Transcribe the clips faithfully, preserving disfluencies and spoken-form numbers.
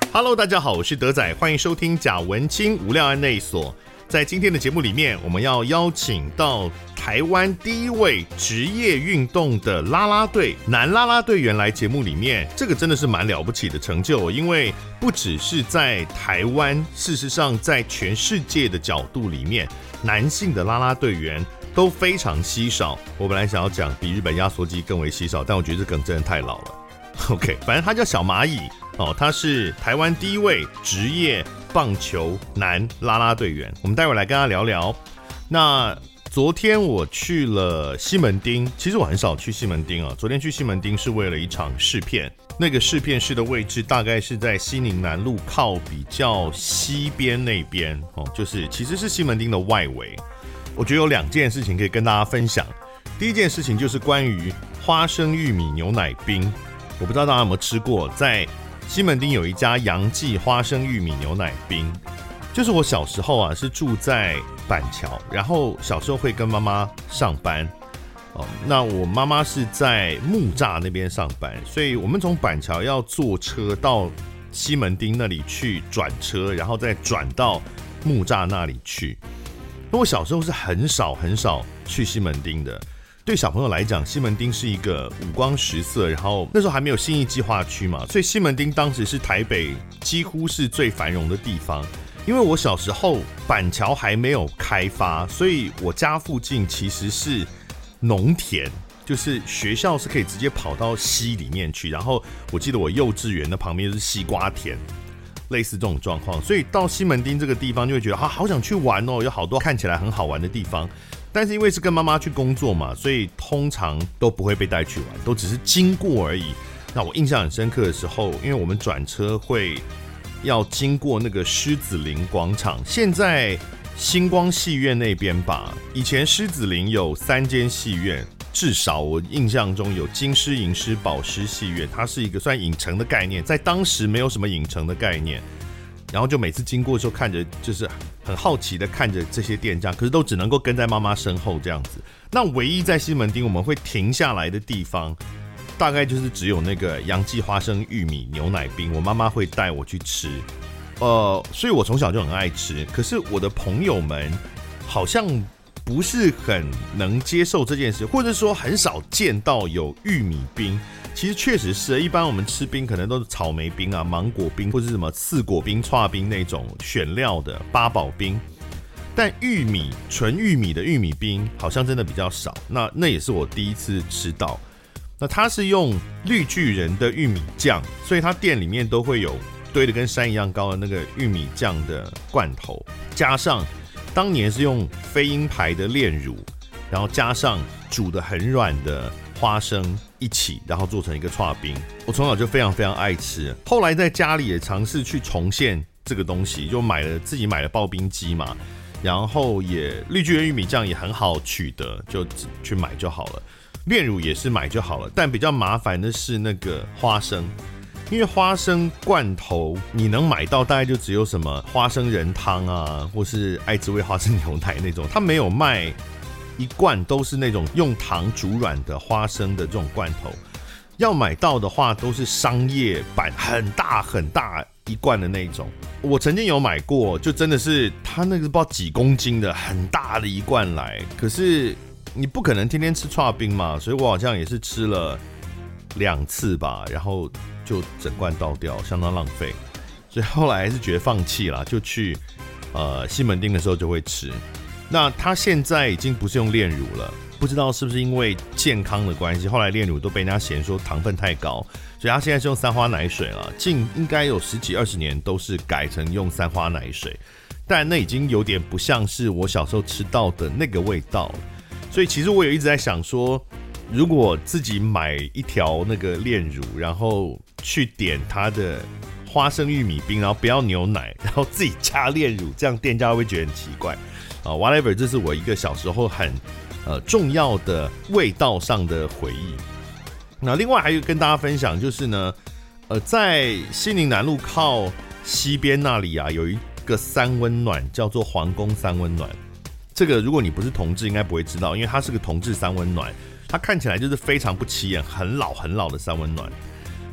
Hello， 大家好，我是德仔，欢迎收听贾文清无料案内所。在今天的节目里面，我们要邀请到台湾第一位职业运动的啦啦队男啦啦队员来节目里面，这个真的是蛮了不起的成就，因为不只是在台湾，事实上在全世界的角度里面，男性的啦啦队员都非常稀少。我本来想要讲比日本压缩机更为稀少，但我觉得这梗真的太老了。OK， 反正他叫小蚂蚁哦，他是台湾第一位职业棒球男啦啦队员。我们待会来跟他聊聊。那昨天我去了西门町，其实我很少去西门町啊。昨天去西门町是为了一场试片，那个试片室的位置大概是在西宁南路靠比较西边那边哦，就是其实是西门町的外围。我觉得有两件事情可以跟大家分享。第一件事情就是关于花生玉米牛奶冰。我不知道大家有没有吃过，在西门町有一家杨记花生玉米牛奶冰，就是我小时候啊是住在板桥，然后小时候会跟妈妈上班，哦，那我妈妈是在木栅那边上班，所以我们从板桥要坐车到西门町那里去转车，然后再转到木栅那里去。那我小时候是很少很少去西门町的。对小朋友来讲，西门町是一个五光十色，然后那时候还没有信义计划区嘛，所以西门町当时是台北几乎是最繁荣的地方。因为我小时候板桥还没有开发，所以我家附近其实是农田，就是学校是可以直接跑到溪里面去，然后我记得我幼稚园的旁边就是西瓜田，类似这种状况。所以到西门町这个地方就会觉得、啊、好想去玩哦，有好多看起来很好玩的地方。但是因为是跟妈妈去工作嘛，所以通常都不会被带去玩，都只是经过而已。那我印象很深刻的时候，因为我们转车会要经过那个狮子林广场，现在星光戏院那边吧，以前狮子林有三间戏院，至少我印象中有金狮、银狮、宝狮戏院，它是一个算影城的概念，在当时没有什么影城的概念。然后就每次经过的时候看着，就是很好奇的看着这些店家，可是都只能够跟在妈妈身后这样子。那唯一在西门町我们会停下来的地方，大概就是只有那个杨记花生玉米牛奶冰，我妈妈会带我去吃。呃，所以我从小就很爱吃。可是我的朋友们好像不是很能接受这件事，或者说很少见到有玉米冰。其实确实是，一般我们吃冰可能都是草莓冰啊、芒果冰或者什么四果冰、剉冰那种选料的八宝冰，但玉米纯玉米的玉米冰好像真的比较少。那那也是我第一次吃到。那它是用绿巨人的玉米酱，所以它店里面都会有堆得跟山一样高的那个玉米酱的罐头，加上当年是用飞鹰牌的炼乳，然后加上煮得很软的花生一起，然后做成一个剉冰。我从小就非常非常爱吃，后来在家里也尝试去重现这个东西，就买了自己买了刨冰机嘛，然后也绿巨人玉米酱也很好取得，就去买就好了。炼乳也是买就好了，但比较麻烦的是那个花生，因为花生罐头你能买到大概就只有什么花生仁汤啊，或是爱滋味花生牛奶那种，它没有卖一罐都是那种用糖煮软的花生的这种罐头，要买到的话都是商业版，很大很大一罐的那种。我曾经有买过，就真的是它那个不知道几公斤的很大的一罐来，可是你不可能天天吃剉冰嘛，所以我好像也是吃了两次吧，然后就整罐倒掉，相当浪费。所以后来还是觉得放弃啦，就去呃西门町的时候就会吃。那他现在已经不是用炼乳了，不知道是不是因为健康的关系，后来炼乳都被人家嫌说糖分太高，所以他现在是用三花奶水了。近应该有十几二十年都是改成用三花奶水，但那已经有点不像是我小时候吃到的那个味道了。所以其实我有一直在想说，如果自己买一条那个炼乳，然后去点它的花生玉米冰，然后不要牛奶，然后自己加炼乳，这样店家会不会觉得很奇怪？啊 ，whatever， 这是我一个小时候很呃重要的味道上的回忆。那另外还有跟大家分享就是呢，呃，在西宁南路靠西边那里啊，有一个三温暖叫做皇宫三温暖。这个如果你不是同志，应该不会知道，因为它是个同志三温暖，它看起来就是非常不起眼，很老很老的三温暖。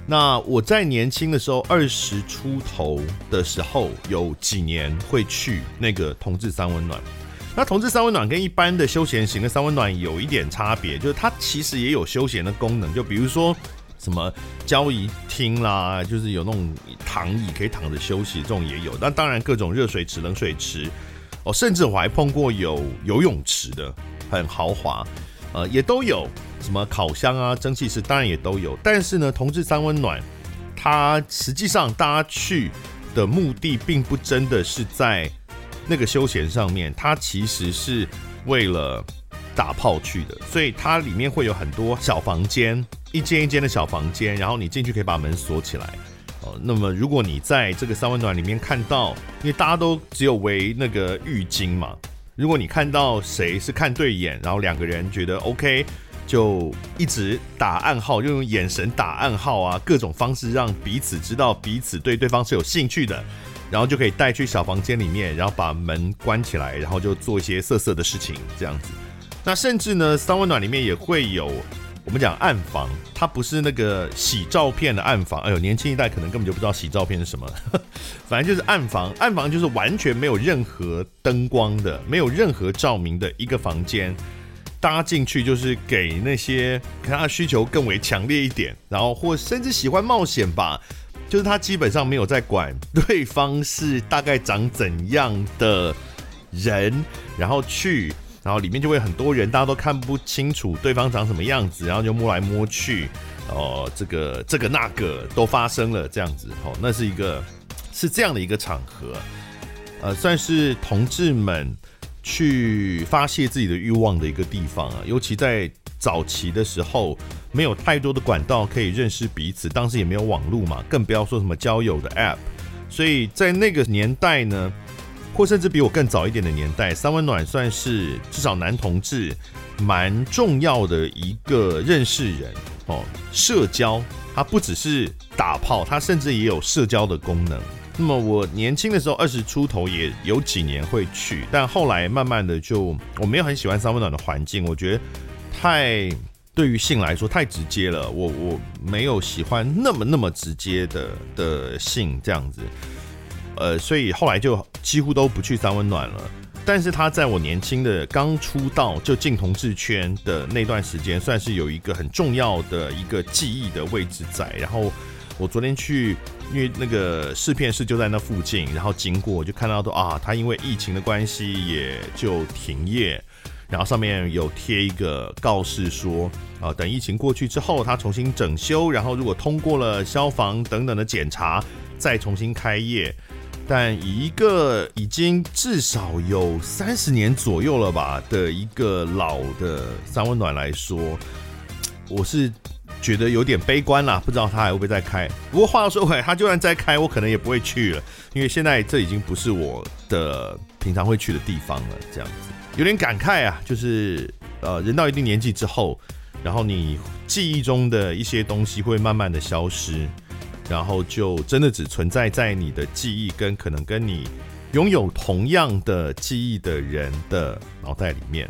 那我在年轻的时候，二十出头的时候，有几年会去那个同志三温暖。那同志三温暖跟一般的休闲型的三温暖有一点差别，就是它其实也有休闲的功能，就比如说什么交谊厅啦，就是有那种躺椅可以躺着休息，这种也有。那当然各种热水池、冷水池，哦，甚至我还碰过有游泳池的，很豪华，呃，也都有。什么烤箱啊、蒸汽室，当然也都有。但是呢，同志三温暖，它实际上大家去的目的并不真的是在那个休闲上面，它其实是为了打炮去的，所以它里面会有很多小房间，一间一间的小房间，然后你进去可以把门锁起来。哦，那么如果你在这个三温暖里面看到，因为大家都只有围那个浴巾嘛，如果你看到谁是看对眼，然后两个人觉得 OK， 就一直打暗号，就用眼神打暗号啊，各种方式让彼此知道彼此对对方是有兴趣的。然后就可以带去小房间里面，然后把门关起来，然后就做一些色色的事情，这样子。那甚至呢，三温暖里面也会有我们讲暗房，它不是那个洗照片的暗房。哎呦，年轻一代可能根本就不知道洗照片是什么，反正就是暗房。暗房就是完全没有任何灯光的，没有任何照明的一个房间。大家进去就是给那些可能他的需求更为强烈一点，然后或甚至喜欢冒险吧。就是他基本上没有在管对方是大概长怎样的人，然后去，然后里面就会很多人，大家都看不清楚对方长什么样子，然后就摸来摸去，哦，这个这个那个都发生了这样子，哦，那是一个是这样的一个场合，呃，算是同志们去发泄自己的欲望的一个地方啊，尤其在早期的时候，没有太多的管道可以认识彼此，当时也没有网络嘛，更不要说什么交友的 App， 所以在那个年代呢，或甚至比我更早一点的年代，三温暖算是至少男同志蛮重要的一个认识人哦，社交，它不只是打炮，它甚至也有社交的功能。那么我年轻的时候二十出头也有几年会去，但后来慢慢的就我没有很喜欢三温暖的环境，我觉得太对于性来说太直接了，我我没有喜欢那么那么直接的的性这样子，呃，所以后来就几乎都不去三温暖了。但是他在我年轻的刚出道就进同志圈的那段时间，算是有一个很重要的一个记忆的位置在。然后我昨天去，因为那个试片室就在那附近，然后经过就看到说啊，他因为疫情的关系也就停业。然后上面有贴一个告示说，呃，等疫情过去之后，它重新整修，然后如果通过了消防等等的检查，再重新开业。但以一个已经至少有三十年左右了吧的一个老的三温暖来说，我是觉得有点悲观啦，不知道它还会不会再开。不过话又说回来，它就算再开，我可能也不会去了，因为现在这已经不是我的平常会去的地方了，这样子。有点感慨啊，就是呃，人到一定年纪之后，然后你记忆中的一些东西会慢慢的消失，然后就真的只存在在你的记忆跟可能跟你拥有同样的记忆的人的脑袋里面。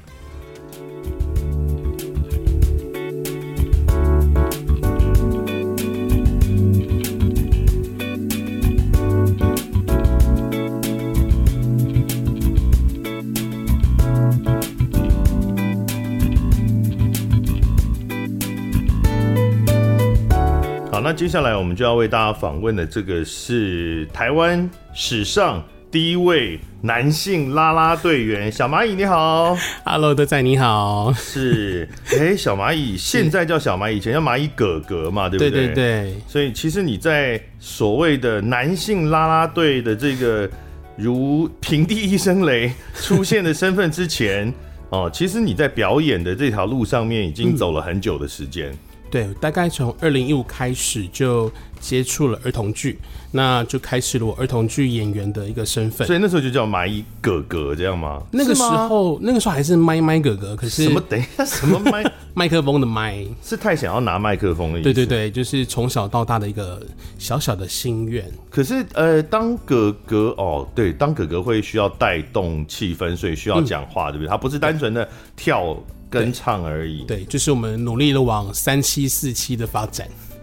好，那接下来我们就要为大家访问的这个是台湾史上第一位男性啦啦队员小蚂蚁，你好。 Hello， 德仔你好。 是，哎、欸，小蚂蚁现在叫小蚂蚁，以前叫蚂蚁哥哥嘛，对不对？ 对对对。 所以其实你在所谓的男性啦啦队的这个如平地一声雷出现的身份之前，哦，其实你在表演的这条路上面已经走了很久的时间。嗯， 对，大概从二零一五开始就接触了儿童剧，那就开始了我儿童剧演员的一个身份。 所以那时候就叫蚂蚁哥哥这样吗？ 那个时候，那个时候还是麦麦哥哥，可是什么？等一下，什么麦？ 麦克风的麦， 是太想要拿麦克风的意思。 对对对，就是从小到大的一个小小的心愿。 可是呃，当哥哥哦，对，当哥哥会需要带动气氛，所以需要讲话，嗯，对不对？他不是单纯的跳跟唱而已。 对，对，就是我们努力的往三期四期的发展。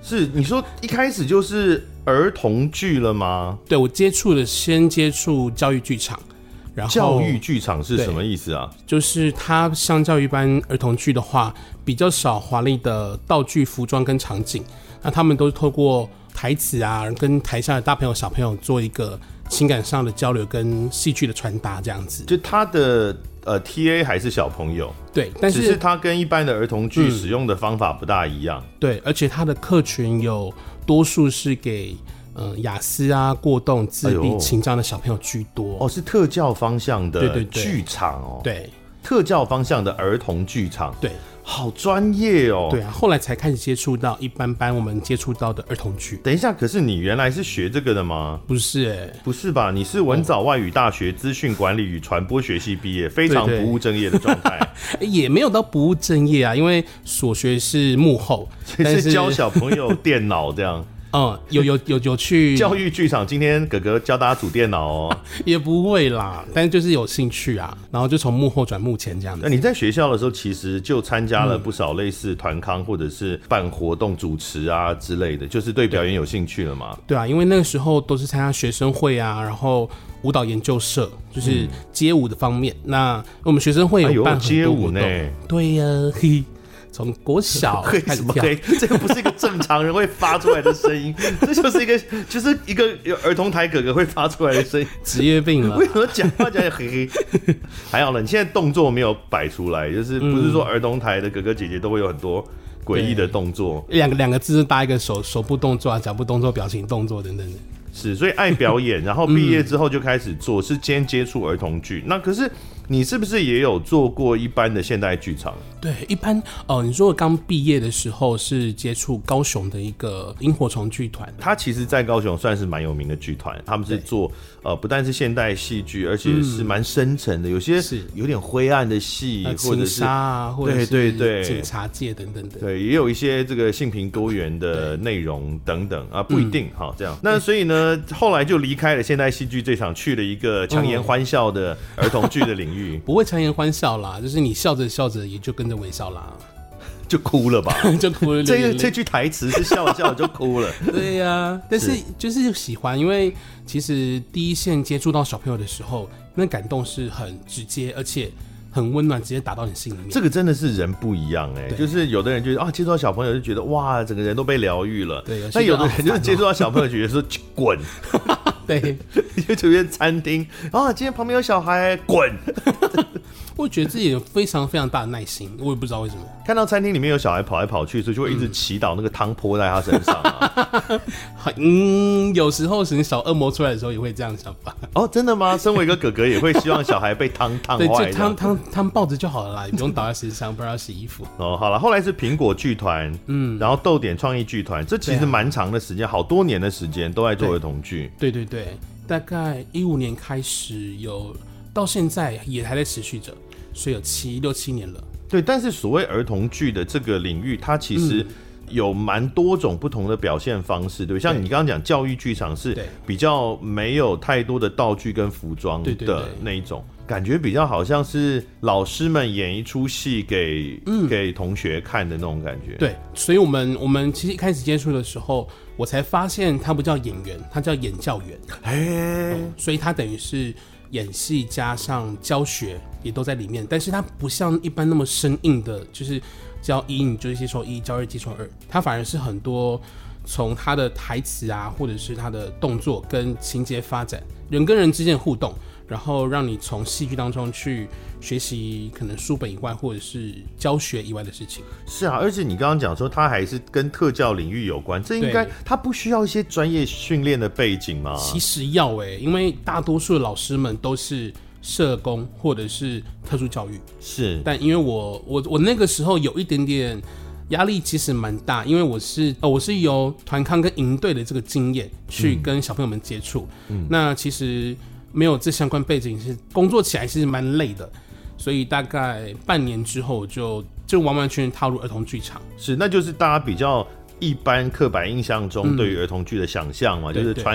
是你说一开始就是儿童剧了吗？ 对，我接触的先接触教育剧场。然后教育剧场是什么意思啊？ 就是它相较于一般儿童剧的话，比较少华丽的道具、服装跟场景，那他们都是透过台词啊，跟台下的大朋友、小朋友做一个情感上的交流跟戏剧的传达，这样子。 就他的呃 T A 还是小朋友， 对，但是只是他跟一般的儿童剧使用的方法不大一样。 嗯、对，而且他的客群有多数是给。嗯，雅思啊、过动、自闭、情障的小朋友居多。 哦，是特教方向的剧场哦。 对， 对， 对， 特教方向的儿童剧场。 对， 好专业哦。 对啊，后来才开始接触到一般般我们接触到的儿童剧。 等一下，可是你原来是学这个的吗？ 不是哎、欸， 不是吧？你是文藻外语大学资讯管理与传播学系毕业，非常不务正业的状态。 也没有到不务正业啊，因为所学是幕后， 所以是教小朋友电脑这样。 嗯，有有有有去教育剧场，今天哥哥教大家组电脑哦， 也不会啦，但就是有兴趣啊，然后就从幕后转幕前这样子。 那你在学校的时候，其实就参加了不少类似团康或者是办活动主持啊之类的，就是对表演有兴趣了嘛？ 对啊，因为那个时候都是参加学生会啊，然后舞蹈研究社，就是街舞的方面。嗯、那我们学生会有办很多活动，哎、对呀、啊，嘿。从国小开始跳， 这个不是一个正常人会发出来的声音，这就是一个就是一个儿童台哥哥会发出来的声音， 职业病了。 为什么讲话讲嘿嘿？还好了，你现在动作没有摆出来，就是不是说儿童台的哥哥姐姐都会有很多诡异的动作， 两个两个字搭一个手手部动作啊、脚部动作、表情动作等等的。 是，所以爱表演，然后毕业之后就开始做，是先接触儿童剧。那可是你是不是也有做过一般的现代剧场？ 对，一般哦、呃，你说我刚毕业的时候是接触高雄的一个萤火虫剧团， 他其实在高雄算是蛮有名的剧团，他们是做呃不但是现代戏剧，而且是蛮深沉的，有些是有点灰暗的戏， 呃、 或者是啊，或者是对对对警察界等等的， 对，也有一些这个性平多元的内容等等啊，不一定好、嗯、这样。那所以呢，后来就离开了现代戏剧这场，去了一个强颜欢笑的儿童剧的领域。 不会强颜欢笑啦，就是你笑着笑着也就跟着微笑啦， 就哭了吧？ 就哭了。 这这句台词是笑着笑着就哭了。 对呀、啊，但是就是喜欢，因为其实第一线接触到小朋友的时候，那感动是很直接，而且很温暖，直接打到你心里面。这个真的是人不一样哎、欸，就是有的人觉得啊，接触到小朋友就觉得哇，整个人都被疗愈了。 对， 那有的人就是接触到小朋友觉得说滚。 对， 你就出现餐厅啊，今天旁边有小孩，滚！ 我觉得自己有非常非常大的耐心，我也不知道为什么。 看到餐厅里面有小孩跑来跑去，所以就会一直祈祷那个汤泼在他身上啊。 嗯，有时候是小恶魔出来的时候也会这样想法。 哦，真的吗？身为一个哥哥，也会希望小孩被汤烫坏。 对，就汤汤汤抱着就好了啦，你不用倒在身上，不然要洗衣服。 哦，好了，后来是苹果剧团，嗯，然后逗点创意剧团，这其实蛮长的时间，好多年的时间都在做儿童剧。 对对对。对，大概一五年开始有，到现在也还在持续着，所以有七六七年了。 对，但是所谓儿童剧的这个领域，它其实有蛮多种不同的表现方式，对，像你刚刚讲教育剧场是比较没有太多的道具跟服装的那一种。感觉比较好像是老师们演一出戏给、嗯、给同学看的那种感觉。 对，所以我们我们其实一开始接触的时候，我才发现他不叫演员，他叫演教员。哎、嗯，所以他等于是演戏加上教学也都在里面，但是他不像一般那么生硬的，就是教一你就是接受一，教二接受二，他反而是很多从他的台词啊，或者是他的动作跟情节发展，人跟人之间的互动。然后让你从戏剧当中去学习可能书本以外或者是教学以外的事情。 是啊，而且你刚刚讲说它还是跟特教领域有关，这应该它不需要一些专业训练的背景吗？ 其实要欸，因为大多数的老师们都是社工或者是特殊教育。是，但因为我我我那个时候有一点点压力，其实蛮大，因为我是、哦、我是由团康跟营队的这个经验去跟小朋友们接触、嗯、那其实没有这相关背景，是工作起来是蛮累的，所以大概半年之后就就完完全全踏入儿童剧场。 是，那就是大家比较一般刻板印象中对于儿童剧的想象嘛、嗯、就是穿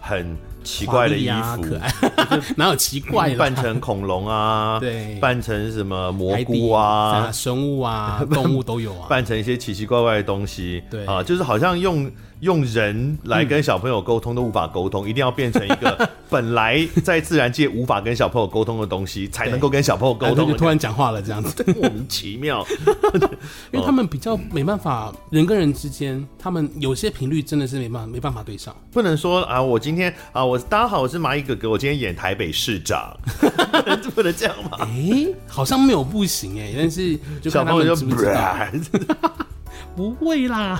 很奇怪的衣服， 啊、可爱，哪有奇怪的？ 扮成恐龙啊， 对， 扮成什么蘑菇啊， 生物啊，动物都有啊， 扮成一些奇奇怪怪的东西， 对啊，就是好像用用人来跟小朋友沟通都无法沟通，嗯、一定要变成一个本来在自然界无法跟小朋友沟通的东西，才能够跟小朋友沟通。 就突然讲话了，这样子莫名其妙， 因为他们比较没办法，人跟人之间，他们有些频率真的是没办法没办法对上， 不能说啊，我今天啊，我大家好，我是蚂蚁哥哥，我今天演台北市长，不能这样吗？ 哎、欸，好像没有不行哎、欸，但是就看他们知不知道，不会啦。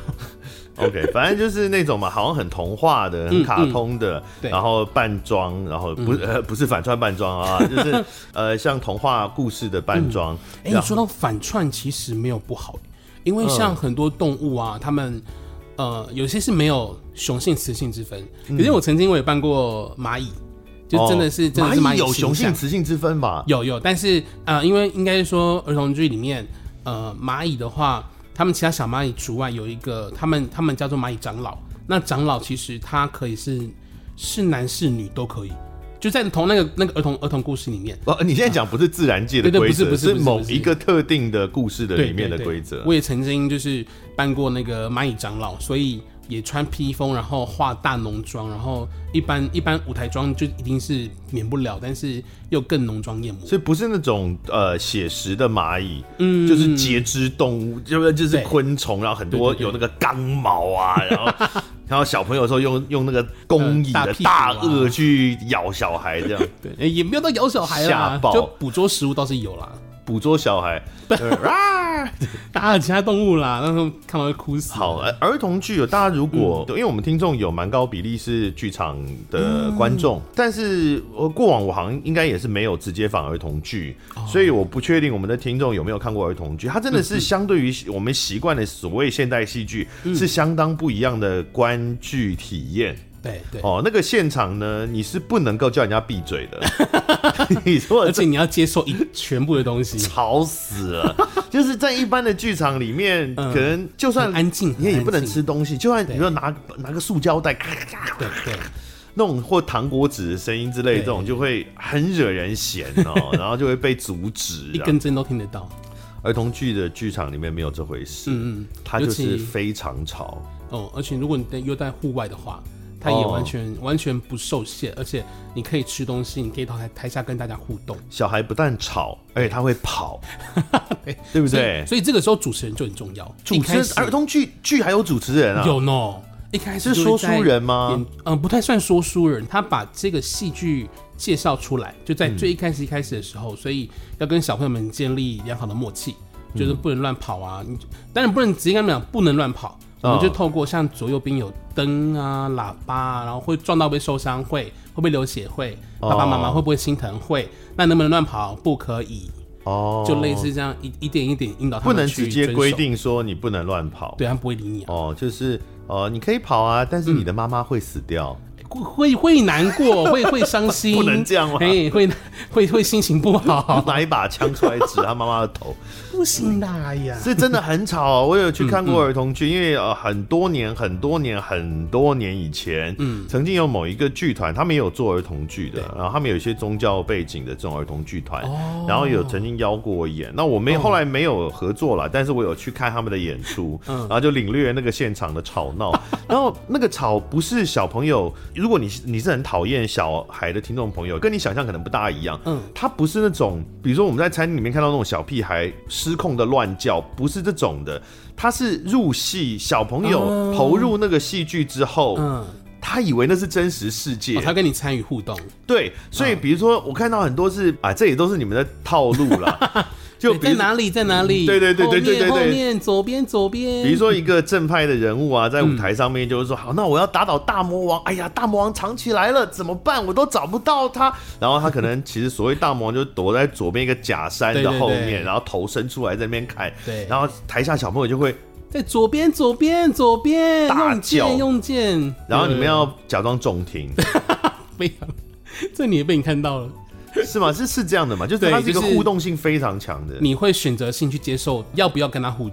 OK， 反正就是那种嘛，好像很童话的、很卡通的，嗯嗯、然后扮装，然后不、嗯呃、不是反串扮装啊，就是呃像童话故事的扮装。 哎、嗯欸，你说到反串，其实没有不好，因为像很多动物啊，他们呃有些是没有雄性雌性之分。可是我曾经我也扮过蚂蚁。就真的是、哦、真的是蚂蚁有雄性雌性之分吧？ 有有，但是呃，因为应该是说儿童剧里面，呃，蚂蚁的话，他们其他小蚂蚁除外，有一个他们他们叫做蚂蚁长老。那长老其实他可以是是男是女都可以，就在同那个那个儿童儿童故事里面。 哦，你现在讲不是自然界的规则， 对对，不是不是是某一个特定的故事的里面的规则。 我也曾经就是扮过那个蚂蚁长老，所以。也穿披风，然后化大浓妆，然后一般一般舞台妆就一定是免不了，但是又更浓妆艳抹， 所以不是那种呃写实的蚂蚁，嗯，就是节肢动物，就是就是昆虫，然后很多有那个刚毛啊，然后然后小朋友的时候用用那个工蚁的大颚去咬小孩这样， 对，欸、也没有到咬小孩啦，就捕捉食物倒是有啦。 捕捉小孩， 啊，打其他动物啦，那时候看到会哭死。 好，儿童剧有大家如果、嗯，因为我们听众有蛮高比例是剧场的观众、嗯，但是过往我好像应该也是没有直接访儿童剧、哦，所以我不确定我们的听众有没有看过儿童剧。它真的是相对于我们习惯的所谓现代戏剧、嗯，是相当不一样的观剧体验。 对对哦，那个现场呢，你是不能够叫人家闭嘴的，你说， 而且你要接受一全部的东西， 吵死了。就是在一般的剧场里面，嗯、可能就算安静， 你也不能吃东西，就算你说拿拿个塑胶袋， 对对， 那种或糖果纸的声音之类，这种就会很惹人嫌哦，然后就会被阻止， 一根针都听得到。 儿童剧的剧场里面没有这回事，嗯嗯，它就是非常吵哦，而且如果你又在户外的话。它也完全、哦、完全不受限，而且你可以吃东西，你可以到台台下跟大家互动。 小孩不但吵，而且他会跑，对, 对不对所？所以这个时候主持人就很重要。 主持人，儿童剧剧还有主持人啊？ 有呢。一开始是说书人吗？ 嗯、呃，不太算说书人，他把这个戏剧介绍出来，就在最一开始一开始的时候，嗯、所以要跟小朋友们建立良好的默契，就是不能乱跑啊。你当然不能直接跟他们讲不能乱跑。我们就透过像左右边有灯啊、喇叭啊，然后会撞到会受伤，会会不会流血，会爸爸妈妈会不会心疼，会那能不能乱跑？不可以哦，就类似这样一一点一点引导他们去遵守。 不能直接规定说你不能乱跑， 对，他不会理你、啊、 哦，就是哦，你可以跑啊，但是你的妈妈会死掉。 嗯会会难过，会会伤心， 不能这样吗？ 会会会会心情不好， 拿一把枪出来指他妈妈的头， 不行的哎呀！ 是真的很吵、哦。我有去看过儿童剧、嗯嗯，因为呃很多年很多年很多年以前，嗯，曾经有某一个剧团，他们也有做儿童剧的，然后他们有一些宗教背景的这种儿童剧团、哦，然后有曾经邀过我演。那我没、哦、后来没有合作了，但是我有去看他们的演出，嗯、然后就领略那个现场的吵闹，然后那个吵不是小朋友。如果你你是很讨厌小孩的听众朋友，跟你想象可能不大一样。嗯，他不是那种，比如说我们在餐厅里面看到那种小屁孩失控的乱叫，不是这种的。他是入戏，小朋友投入那个戏剧之后，嗯，他以为那是真实世界， 哦、他跟你参与互动。 对，所以比如说我看到很多是啊，这也都是你们的套路啦。就在哪里，在哪里？ 对对对对对对对， 后面左边左边。 比如说一个正派的人物啊，在舞台上面就是说，嗯、好，那我要打倒大魔王。哎呀，大魔王藏起来了，怎么办？我都找不到他。然后他可能其实所谓大魔王就躲在左边一个假山的后面，对对对，然后头伸出来在那边看。对。然后台下小朋友就会在左边左边左边大叫用剑， 然后你们要假装中听。 非常，这你也被你看到了。 是吗？是是这样的嘛？就是它是一个互动性非常强的。 你会选择性去接受要不要跟他互动，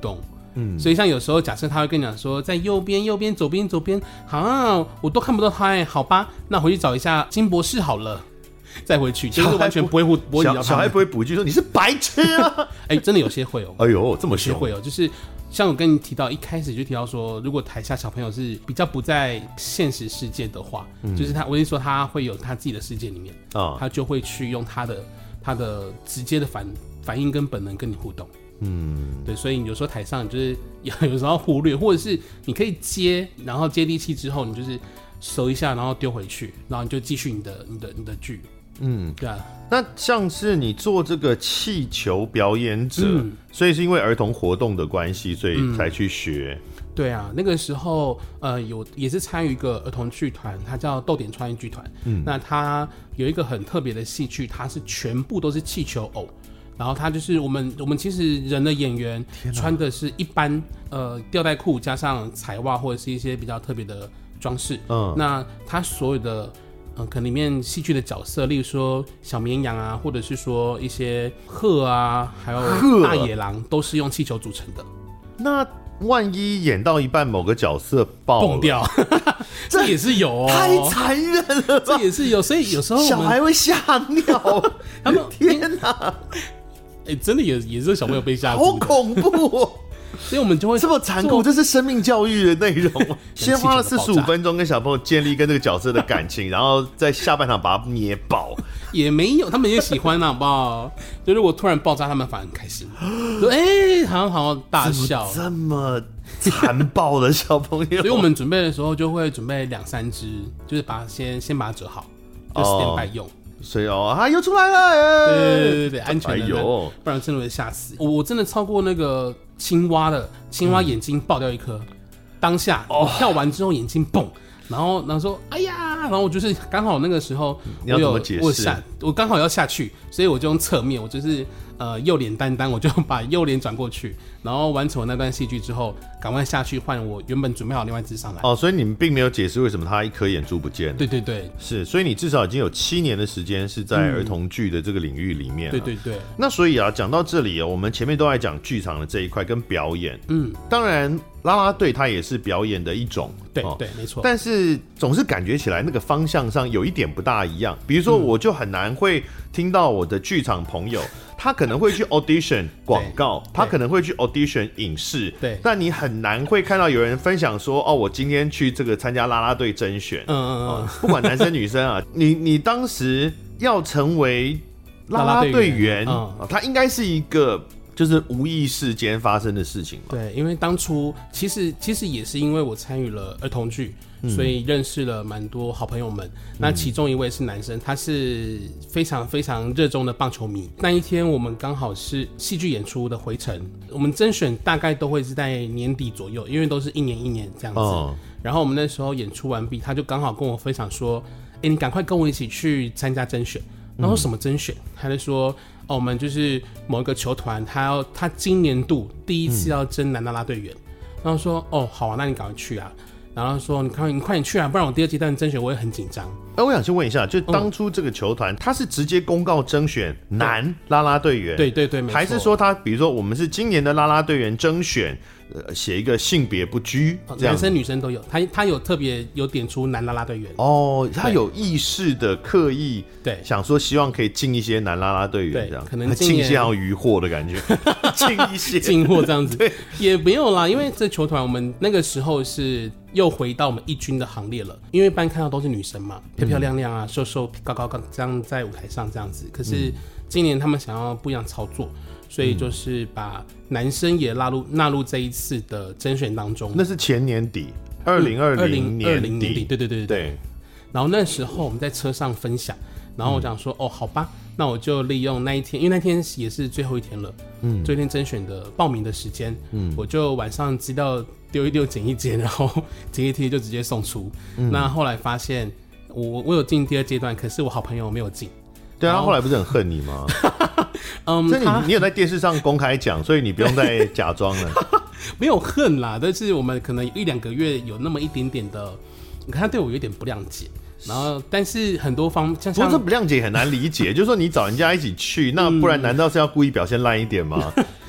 嗯，所以像有时候假设他会跟你讲说在右边右边左边左边，啊我都看不到他哎，好吧，那回去找一下金博士好了，再回去，就是完全不会不会小小孩不会补一句说你是白痴啊， 哎、欸，真的有些会哦、 喔，哎呦这么凶会哦、喔，就是像我跟你提到一开始就提到说，如果台下小朋友是比较不在现实世界的话，嗯、就是他我跟你说他会有他自己的世界里面，哦、他就会去用他的他的直接的反反应跟本能跟你互动。嗯，对，所以你有时候台上就是有有时候忽略，或者是你可以接，然后接地气之后，你就是收一下，然后丢回去，然后你就继续你的你的你的剧。嗯，对啊。 那像是你做这个气球表演者，嗯、所以是因为儿童活动的关系，所以才去学。 嗯、对啊，那个时候呃有也是参与一个儿童剧团，它叫逗点创意剧团。嗯，那它有一个很特别的戏剧，它是全部都是气球偶。然后他就是我们，我们其实人的演员穿的是一般呃吊带裤加上彩袜或者是一些比较特别的装饰。嗯，那他所有的呃可能里面戏剧的角色，例如说小绵羊啊，或者是说一些鹤啊，还有大野狼，都是用气球组成的。 那万一演到一半某个角色爆了蹦掉，这也是有哦， 太残忍了吧， 这也是有，所以有时候小孩会吓尿，他们天哪！ 哎、欸，真的也也是小朋友被吓， 好恐怖哦！ 所以我们就会这么残酷，这是生命教育的内容。先花了四十五分钟跟小朋友建立跟这个角色的感情，然后在下半场把它捏爆， 也没有，他们也喜欢，好不好？就如果突然爆炸，他们反而很开心，说哎、欸，好像好像大笑， 这么残暴的小朋友。 所以我们准备的时候就会准备两三只，就是把它先先把它折好，就 stand by 用。 所以哦，啊，又出来了！ 对对对对，安全的， 哎呦， 不然真的会吓死。我我真的超过那个青蛙的，青蛙眼睛爆掉一颗，嗯、当下我跳完之后眼睛蹦，然后然后说哎呀，然后我就是刚好那个时候你要怎么解释？ 我下我刚好要下去，所以我就用侧面，我就是呃右脸单单，我就把右脸转过去，然后完成我那段戏剧之后，赶快下去换我原本准备好另外一只上来。 哦，所以你们并没有解释为什么他一颗眼珠不见了。 对对对， 是，所以你至少已经有七年的时间是在儿童剧的这个领域里面、啊嗯。对对对。 那所以啊，讲到这里啊，我们前面都在讲剧场的这一块跟表演。嗯，当然啦啦队它也是表演的一种。 对、哦、对，没错。 但是总是感觉起来那个方向上有一点不大一样。比如说，我就很难会听到我的剧场朋友。他可能会去 audition 广告，他可能会去 audition 影视，对，但你很难会看到有人分享说，哦，我今天去这个参加啦啦队甄选，嗯嗯嗯、哦，不管男生女生啊，你你当时要成为啦啦队员，嗯、他应该是一个就是无意识间发生的事情嘛。 对，因为当初其实其实也是因为我参与了儿童剧。所以认识了蛮多好朋友们，嗯、那其中一位是男生，他是非常非常热衷的棒球迷。那一天我们刚好是戏剧演出的回程，我们甄选大概都会是在年底左右，因为都是一年一年这样子。哦、然后我们那时候演出完毕，他就刚好跟我分享说：“哎、欸，你赶快跟我一起去参加甄选。”然后说什么甄选？他就说：“哦，我们就是某一个球团，他要他今年度第一次要征男啦啦队员。嗯”然后说：“哦，好啊，那你赶快去啊。”然后说：“你快，你快点去啊，不然我第二阶段甄选我也很紧张。” 哎，我想先问一下，就当初这个球团，他、嗯、是直接公告甄选男啦啦队员， 对对对， 还是说他比如说我们是今年的啦啦队员甄选，呃，写一个性别不拘，这样男生女生都有，他他有特别有点出男啦啦队员哦，他有意识的刻意对想说希望可以进一些男啦啦队员，这样可能进一些像渔获的感觉，进一些进货这样子，对，也没有啦，因为这球团我们那个时候是。又回到我们一军的行列了，因为一般看到都是女生嘛，漂漂亮亮啊，瘦瘦高高高这样在舞台上这样子。可是今年他们想要不一样操作，所以就是把男生也纳入纳入这一次的甄选当中。 那是前年底，二零二零年底， 对对对对对。然后那时候我们在车上分享，然后我讲说，嗯、哦，好吧，那我就利用那一天，因为那天也是最后一天了，嗯，最后一天甄选的报名的时间，嗯，我就晚上资料丢一丢剪一剪，然后剪一贴就直接送出。嗯、那后来发现我我有进第二阶段，可是我好朋友没有进。 对啊，他后来不是很恨你吗？嗯，所以 你, 你有在电视上公开讲，所以你不用再假装了。 没有恨啦，但是我们可能一两个月有那么一点点的，你看他对我有点不谅解。然后，但是很多方像像不是不谅解很难理解，就是说你找人家一起去，那不然难道是要故意表现烂一点吗？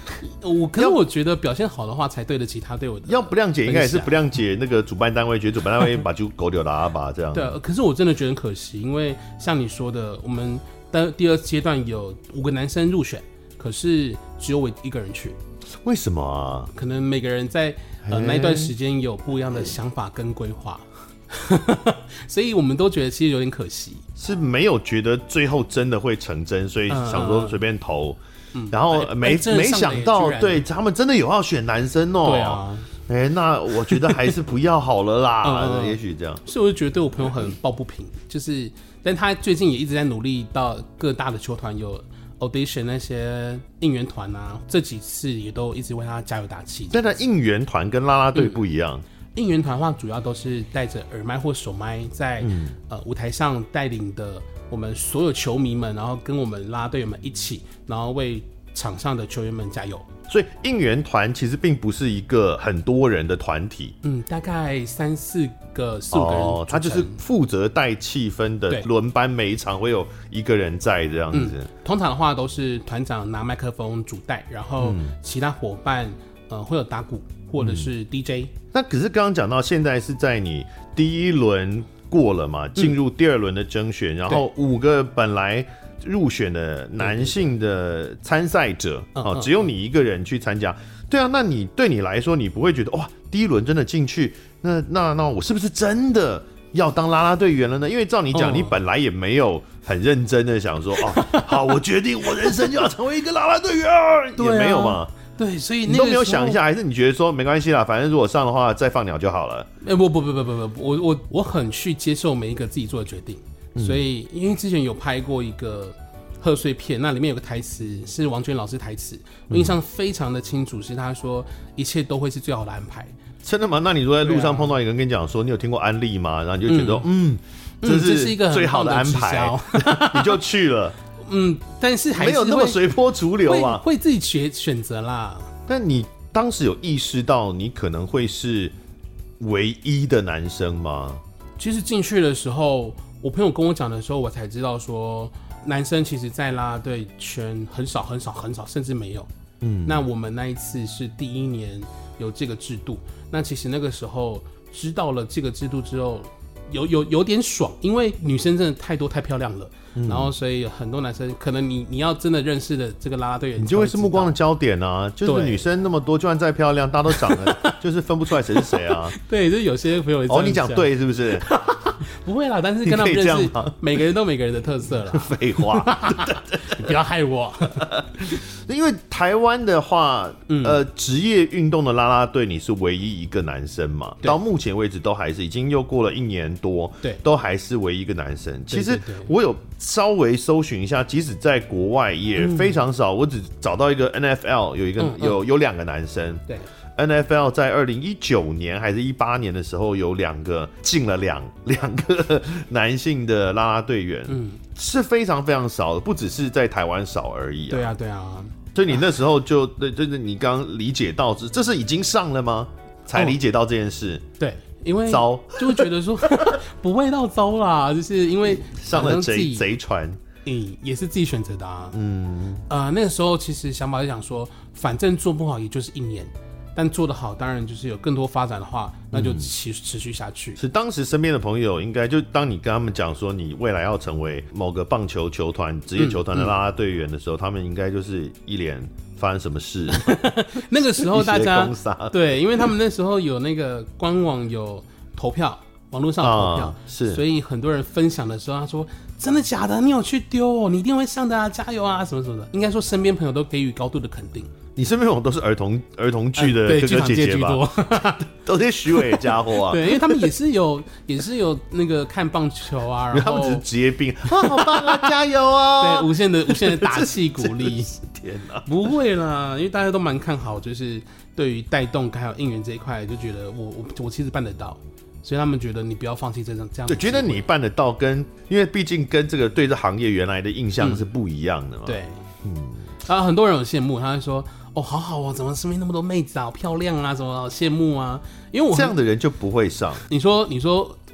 我可是我觉得表现好的话才对得起他对我的， 要不谅解应该也是不谅解那个主办单位，觉得主办单位把就狗丢拉吧这样。 对，可是我真的觉得很可惜，因为像你说的，我们的第二阶段有五个男生入选，可是只有我一个人去。 为什么啊？ 可能每个人在呃那一段时间有不一样的想法跟规划。所以我们都觉得其实有点可惜， 是没有觉得最后真的会成真，所以想说随便投。嗯，然后没、欸、没想到，对他们真的有要选男生哦。 对啊， 哎、欸，那我觉得还是不要好了啦。嗯、也许这样， 所以我就觉得对我朋友很抱不平，就是，但他最近也一直在努力到各大的球团有 audition 那些应援团啊，这几次也都一直为他加油打气。 但他应援团跟啦啦队不一样。嗯， 应援团的话，主要都是带着耳麦或手麦在、嗯呃、舞台上带领的我们所有球迷们，然后跟我们啦啦队员们一起，然后为场上的球员们加油。 所以应援团其实并不是一个很多人的团体， 嗯，大概三四个、四五个人、哦， 他就是负责带气氛的轮班，每一场会有一个人在这样子。嗯、 通常的话都是团长拿麦克风主带，然后其他伙伴、呃、会有打鼓或者是 D J。嗯， 那可是刚刚讲到，现在是在你第一轮过了嘛，进入第二轮的甄选，嗯、然后五个本来入选的男性的参赛者，嗯嗯、只有你一个人去参加。对啊，那你对你来说，你不会觉得哇，第一轮真的进去，那那那我是不是真的要当啦啦队员了呢？因为照你讲，嗯、你本来也没有很认真的想说，哦，好，我决定我人生就要成为一个啦啦队员，也没有嘛。 对，所以那个你都没有想一下，还是你觉得说没关系啦，反正如果上的话再放鸟就好了？ 哎、欸，不不不不不不，我我我很去接受每一个自己做的决定。嗯、所以因为之前有拍过一个贺岁片，那里面有个台词是王娟老师台词，我印象非常的清楚，是他说一切都会是最好的安排。 真的吗？那你如果在路上碰到一个人跟你讲说你有听过安利吗？然后你就觉得嗯，嗯这是一个最好的安排，你就去了。嗯， 但是还是没有那么随波逐流啊， 会, 会自己选选择啦。 但你当时有意识到你可能会是唯一的男生吗？ 其实进去的时候，我朋友跟我讲的时候，我才知道说，男生其实在啦啦队圈很少很少很少，甚至没有。嗯，那我们那一次是第一年有这个制度，那其实那个时候知道了这个制度之后，有有有点爽，因为女生真的太多太漂亮了。嗯、然后，所以很多男生可能你你要真的认识的这个啦啦队员， 你就会是目光的焦点啊。就是女生那么多，就算再漂亮，大家都长得就是分不出来谁是谁啊。 对，就是有些朋友哦，你讲对是不是？ 不会啦，但是跟他们认识，每个人都有每个人的特色啦。 废话， 你不要害我。 因为台湾的话，嗯、呃，职业运动的啦啦队你是唯一一个男生嘛，到目前为止都还是，已经又过了一年多，对，都还是唯一一个男生。其实我有稍微搜寻一下，即使在国外也非常少，嗯、我只找到一个 N F L 有一个、嗯嗯、有有两个男生，对。N F L 在二零一九年还是一八年的时候，有两个进了两两个男性的啦啦队员，嗯，是非常非常少的，不只是在台湾少而已、啊。 对啊，对啊。 所以你那时候就对，就是你刚刚理解到，这是已经上了吗？才理解到这件事。 哦、对，因为糟就会觉得说不会到糟啦，就是因为上了贼贼船。 嗯，也是自己选择的啊。嗯，呃，那个时候其实想法就想说，反正做不好也就是一年。但做得好，当然就是有更多发展的话，那就持持续下去。 是当时身边的朋友，应该就当你跟他们讲说你未来要成为某个棒球球团、职业球团的啦啦队员的时候、嗯嗯，他们应该就是一脸发生什么事。 那个时候大家对，因为他们那时候有那个官网有投票，网络上投票、啊、是，所以很多人分享的时候，他说真的假的？你有去丢哦，你一定会上的啊，加油啊，什么什么的。应该说身边朋友都给予高度的肯定。 你身边朋友都是儿童儿童剧的哥哥姐姐吧？呃、都是虚伪的家伙啊！ 对，因为他们也是有也是有那个看棒球啊，然后他们只是职业病啊，好棒啊，加油啊！ 对，无限的无限的打气鼓励。 天哪， 不会啦，因为大家都蛮看好，就是对于带动还有应援这一块，就觉得我我我其实办得到。所以他们觉得你不要放弃这种这样的， 对，觉得你办得到跟，因为毕竟跟这个对这行业原来的印象是不一样的嘛。嗯、对，嗯，然后很多人有羡慕，他会说：“哦，好好哦，怎么身边那么多妹子啊，好漂亮啊，什么好羡慕啊。”因为我这样的人就不会上。 你说，你说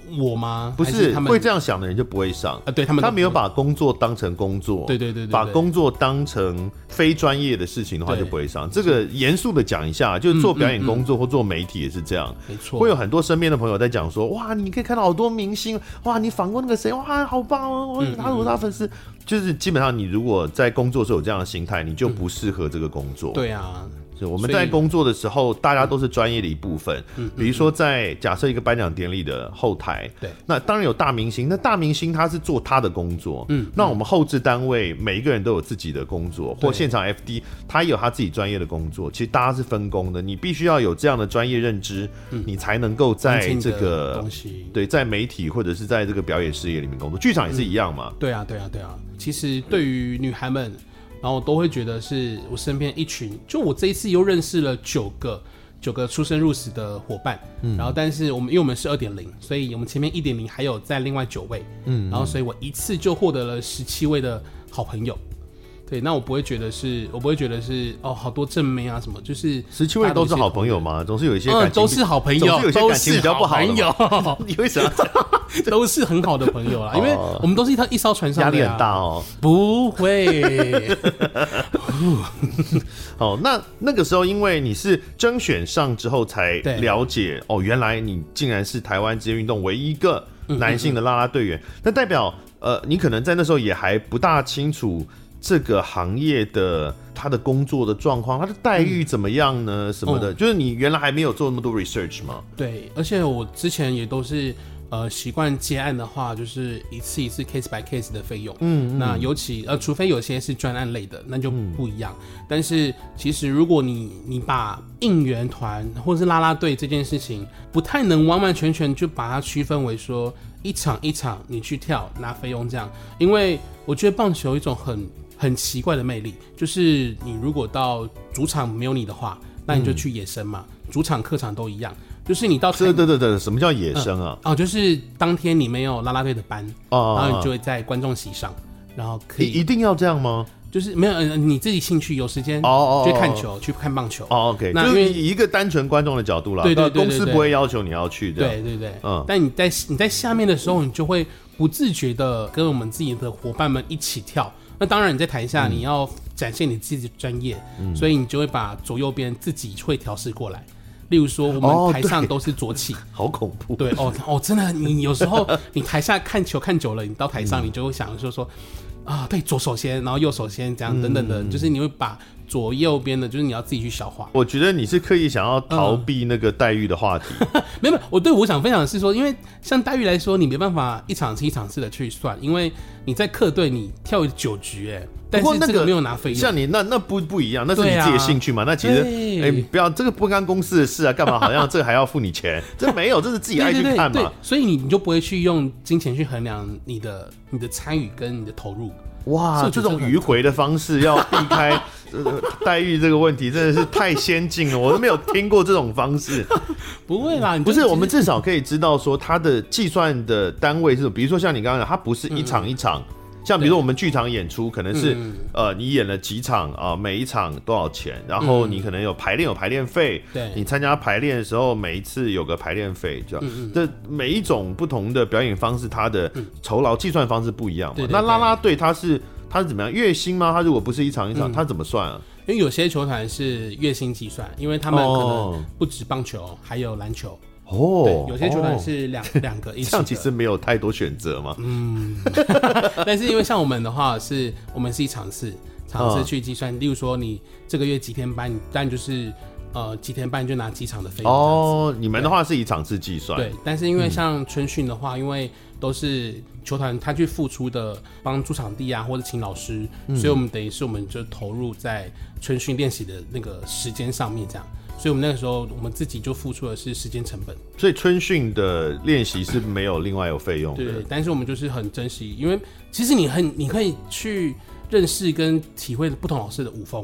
我吗？ 不是， 他们会这样想的人就不会上啊。对他们， 他没有把工作当成工作， 对对 对, 对, 对， 把工作当成非专业的事情的话就不会上。这个严肃的讲一下，就是做表演工作或做媒体也是这样， 没错。 会有很多身边的朋友在讲说，哇，你可以看到好多明星，哇，你访过那个谁，哇，好棒哦，他是我大粉丝。就是基本上你如果在工作时候有这样的心态，你就不适合这个工作。 嗯、对啊。 我们在工作的时候，大家都是专业的一部分。嗯，比如说在假设一个颁奖典礼的后台， 对， 那当然有大明星，那大明星他是做他的工作，嗯，那我们后制单位每一个人都有自己的工作，或现场 F D 他也有他自己专业的工作，其实大家是分工的，你必须要有这样的专业认知，嗯、你才能够在这个对在媒体或者是在这个表演事业里面工作，剧场也是一样嘛。 嗯、对啊，对啊，对啊。其实对于女孩们。然后我都会觉得是我身边一群，就我这一次又认识了九个九个出生入死的伙伴，嗯，然后但是我们因为我们是 二点零， 所以我们前面 一点零 还有在另外九位，嗯，然后所以我一次就获得了十七位的好朋友。对，那我不会觉得是，我不会觉得是哦，好多正妹啊什么，就是十七位都是好朋友吗？总是有一些感情、 嗯、都是好朋友， 总是有些感情比较不好的朋友。 你为什么都是很好的朋友啦，因为我们都是一一艘船上的、啊， 压力很大哦。 不会。 哦，那那个时候，因为你是甄选上之后才了解，哦，原来你竟然是台湾职业运动唯一一个男性的啦啦队员，那、嗯、代表呃，你可能在那时候也还不大清楚。这个行业的他的工作的状况，他的待遇怎么样呢？嗯、什么的，嗯、就是你原来还没有做那么多 research 吗？ 对，而且我之前也都是呃习惯接案的话，就是一次一次 case by case 的费用。嗯, 嗯，那尤其呃，除非有些是专案类的，那就不一样。嗯、但是其实如果你你把应援团或是啦啦队这件事情，不太能完完全全就把它区分为说一场一场你去跳拿费用这样，因为我觉得棒球有一种很。很奇怪的魅力，就是你如果到主场没有你的话，那你就去野生嘛，嗯、主场客场都一样。就是你到对对对对，什么叫野生啊？ 嗯、哦，就是当天你没有啦啦队的班，哦、然后你就会在观众席上，然后可以一定要这样吗？ 就是没有、呃、你自己兴趣有时间哦去看球，去看棒球。 哦 ，OK， 那就是以一个单纯观众的角度啦， 对对 对, 对, 对, 对，公司不会要求你要去的。 对对对，嗯。但你在你在下面的时候，你就会不自觉的跟我们自己的伙伴们一起跳。那当然，你在台下你要展现你自己的专业，嗯、所以你就会把左右边自己会调试过来。例如说，我们台上都是左起， 哦、好恐怖。 对哦哦，真的，你有时候你台下看球看久了，你到台上你就会想说说。啊，对，左手先，然后右手先，这样等等的，嗯、就是你会把左右边的，就是你要自己去消化。 我觉得你是刻意想要逃避那个待遇的话题。 嗯、没有，我对我想分享的是说，因为像待遇来说，你没办法一场次一场次的去算，因为你在客队你跳九局，哎，但是这个没有拿费用。 像你那那不不一样，那是你自己的兴趣嘛？啊、那其实哎，不要这个不干公司的事啊，干嘛好像这个还要付你钱？这没有，这是自己爱去看嘛。 对对对对，所以你你就不会去用金钱去衡量你的你的参与跟你的投入。 哇，这种迂回的方式要避开、呃、待遇这个问题，真的是太先进了，我都没有听过这种方式。 不会啦， 不是，我们至少可以知道说它的计算的单位是，比如说像你刚刚讲，它不是一场一场。嗯像比如说我们剧场演出，可能是、嗯、呃你演了几场啊、呃，每一场多少钱，然后你可能有排练有排练费，对，你参加排练的时候每一次有个排练费，这样，嗯、这每一种不同的表演方式，它的酬劳计算方式不一样嘛。对对对，那啦啦队它是它是怎么样？月薪吗？它如果不是一场一场，嗯、它怎么算啊？ 因为有些球团是月薪计算，因为他们可能不止棒球，还有篮球。哦，对，有些球团是两两、哦、个一起的， 这样其实没有太多选择嘛。 嗯，但是因为像我们的话是，是我们是一场次场次去计算，嗯、例如说你这个月几天班，当然就是呃几天班就拿几场的费用。哦， 你们的话是以场次计算， 对。但是因为像春训的话，嗯、因为都是球团他去付出的，帮租场地啊，或者请老师，嗯、所以我们等于是我们就投入在春训练习的那个时间上面，这样。所以我们那个时候，我们自己就付出的是时间成本。 所以春训的练习是没有另外有费用的。 对，但是我们就是很珍惜，因为其实你很你可以去认识跟体会不同老师的舞风，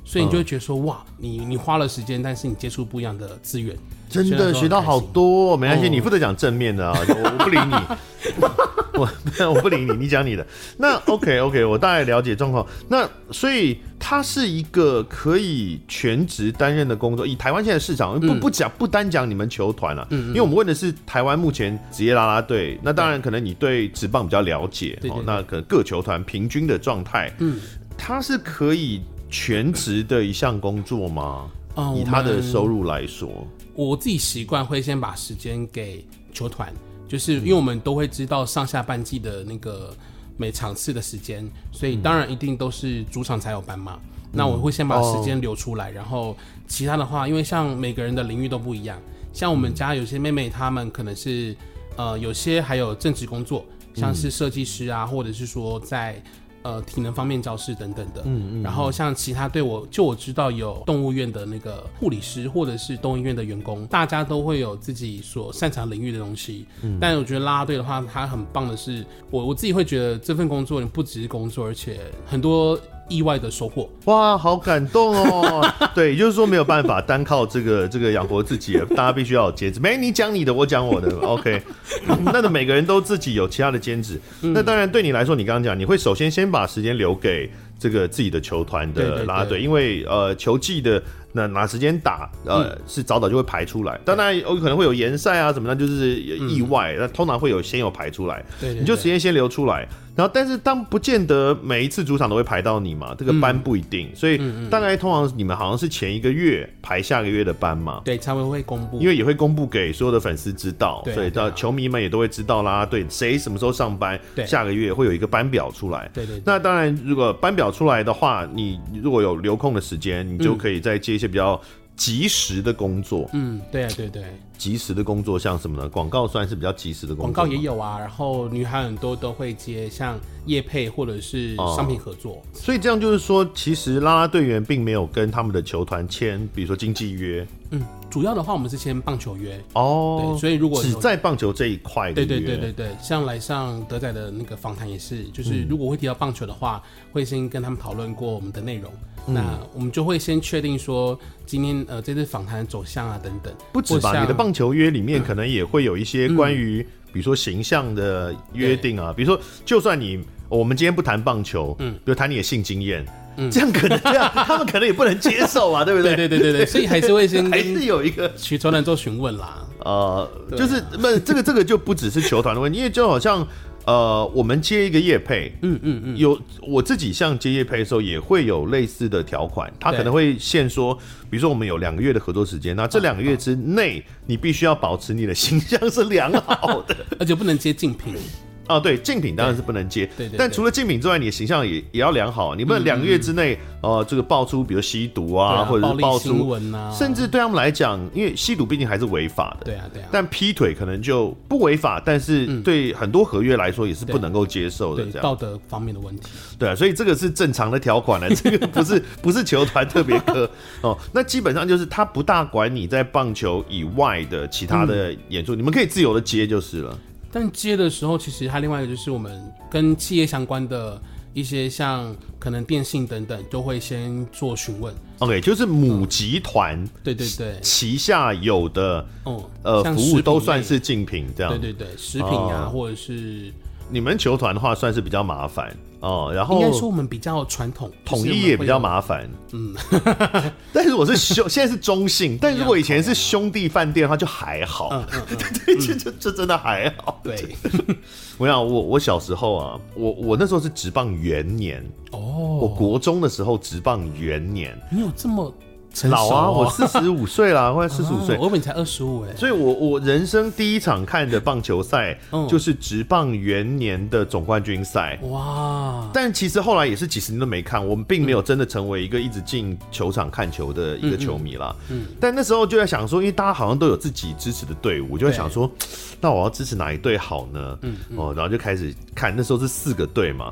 所以你就会觉得说，嗯、哇，你你花了时间，但是你接触不一样的资源， 真的学到好多、哦。没关系，哦、你负责讲正面的啊，我我不理你，我我不理你，你讲你的。那 OK OK， 我大概了解状况。那所以它是一个可以全职担任的工作。以台湾现在的市场，不不讲不单讲你们球团了、啊嗯嗯，因为我们问的是台湾目前职业啦啦队。那当然可能你对职棒比较了解，对对对哦、那可能各球团平均的状态，嗯，它是可以全职的一项工作吗？嗯、以他的收入来说， 我自己习惯会先把时间给球团，就是因为我们都会知道上下半季的那个每场次的时间，所以当然一定都是主场才有班嘛。嗯、那我会先把时间留出来，哦、然后其他的话，因为像每个人的领域都不一样，像我们家有些妹妹，她们可能是呃有些还有正职工作，像是设计师啊，或者是说在。呃，体能方面教室等等的，嗯嗯，然后像其他对我就我知道有动物园的那个护理师，或者是动物医院的员工，大家都会有自己所擅长领域的东西。嗯，但我觉得啦啦队的话，它很棒的是，我我自己会觉得这份工作你不只是工作，而且很多意外的收获。 哇，好感动哦！对，也就是说没有办法单靠这个这个养活自己，大家必须要有兼职。没，你讲你的，我讲我的 ，OK 。那每个人都自己有其他的兼职。嗯、那当然对你来说，你刚刚讲，你会首先先把时间留给这个自己的球团的啦啦队，因为呃球季的那拿时间打，呃、嗯、是早早就会排出来。当然有可能会有延赛啊什么的，就是意外，那、嗯、通常会有先有排出来，对对对，你就时间先留出来。然后，但是当不见得每一次主场都会排到你嘛，这个班不一定，嗯、所以大概通常你们好像是前一个月排下个月的班嘛， 对，才会公布， 因为也会公布给所有的粉丝知道，所以到球迷们也都会知道啦，对，谁什么时候上班，下个月会有一个班表出来，对 对, 对。那当然，如果班表出来的话，你如果有留空的时间，你就可以再接一些比较及时的工作， 嗯，对啊，对对。 及时的工作像什么呢？广告算是比较及时的工作， 广告也有啊。然后女孩很多都会接像业配或者是商品合作、哦， 所以这样就是说，其实啦啦队员并没有跟他们的球团签，比如说经纪约。 嗯，主要的话我们是签棒球约哦， 对，所以如果只在棒球这一块的约， 对对对对对，像来上德仔的那个访谈也是，就是如果会提到棒球的话，嗯、会先跟他们讨论过我们的内容。那我们就会先确定说今天呃这次访谈走向啊等等， 不止吧？你的棒球约里面可能也会有一些关于、嗯、比如说形象的约定啊，比如说就算你我们今天不谈棒球，嗯，比如谈你的性经验。嗯、这样可能这样，他们可能也不能接受啊，对不对？ 对对对对对，所以还是会先还是有一个球团做询问啦。 呃，就是不这个这个就不只是球团的问题，因为就好像呃，我们接一个业配，嗯嗯嗯，有我自己像接业配的时候也会有类似的条款，他可能会限说，比如说我们有两个月的合作时间，那这两个月之内，你必须要保持你的形象是良好的， 而且不能接竞品。 哦，对，竞品当然是不能接，对对对对，但除了竞品之外，你的形象也也要良好，你不能两个月之内，嗯、呃，这个爆出比如吸毒啊，啊或者是爆出新闻啊， 甚至对他们来讲，因为吸毒毕竟还是违法的， 对啊对啊， 但劈腿可能就不违法，但是对很多合约来说也是不能够接受的，这样道德方面的问题， 对啊，所以这个是正常的条款了，这个不是不是球团特别科哦，那基本上就是他不大管你在棒球以外的其他的演出，嗯、你们可以自由的接就是了。 但接的时候，其实还另外一个就是我们跟企业相关的一些像可能电信等等，都会先做询问。 OK， 就是母集团、嗯，对对对，旗下有的，嗯，呃，服务都算是竞品这样。 对对对，食品啊，哦、或者是你们球团的话，算是比较麻烦。哦，然后应该说我们比较传统， 统一也比较麻烦，嗯，但是我是兄，现在是中信，但如果以前是兄弟饭店的话就还好，嗯嗯嗯、对对，这这这真的还好。 对， 我想我我小时候啊，我我那时候是职棒元年哦，我国中的时候职棒元年， 你有这么？ 老啊，我四十五岁啦，快四十五岁， 我以为你才二十五哎， 所以我我人生第一场看的棒球赛就是职棒元年的总冠军赛，哇！但其实后来也是几十年都没看，我们并没有真的成为一个一直进球场看球的一个球迷啦。嗯，嗯但那时候就在想说，因为大家好像都有自己支持的队伍，我就会想说，那我要支持哪一队好呢？嗯，嗯哦，然后就开始看，那时候是四个队嘛，对。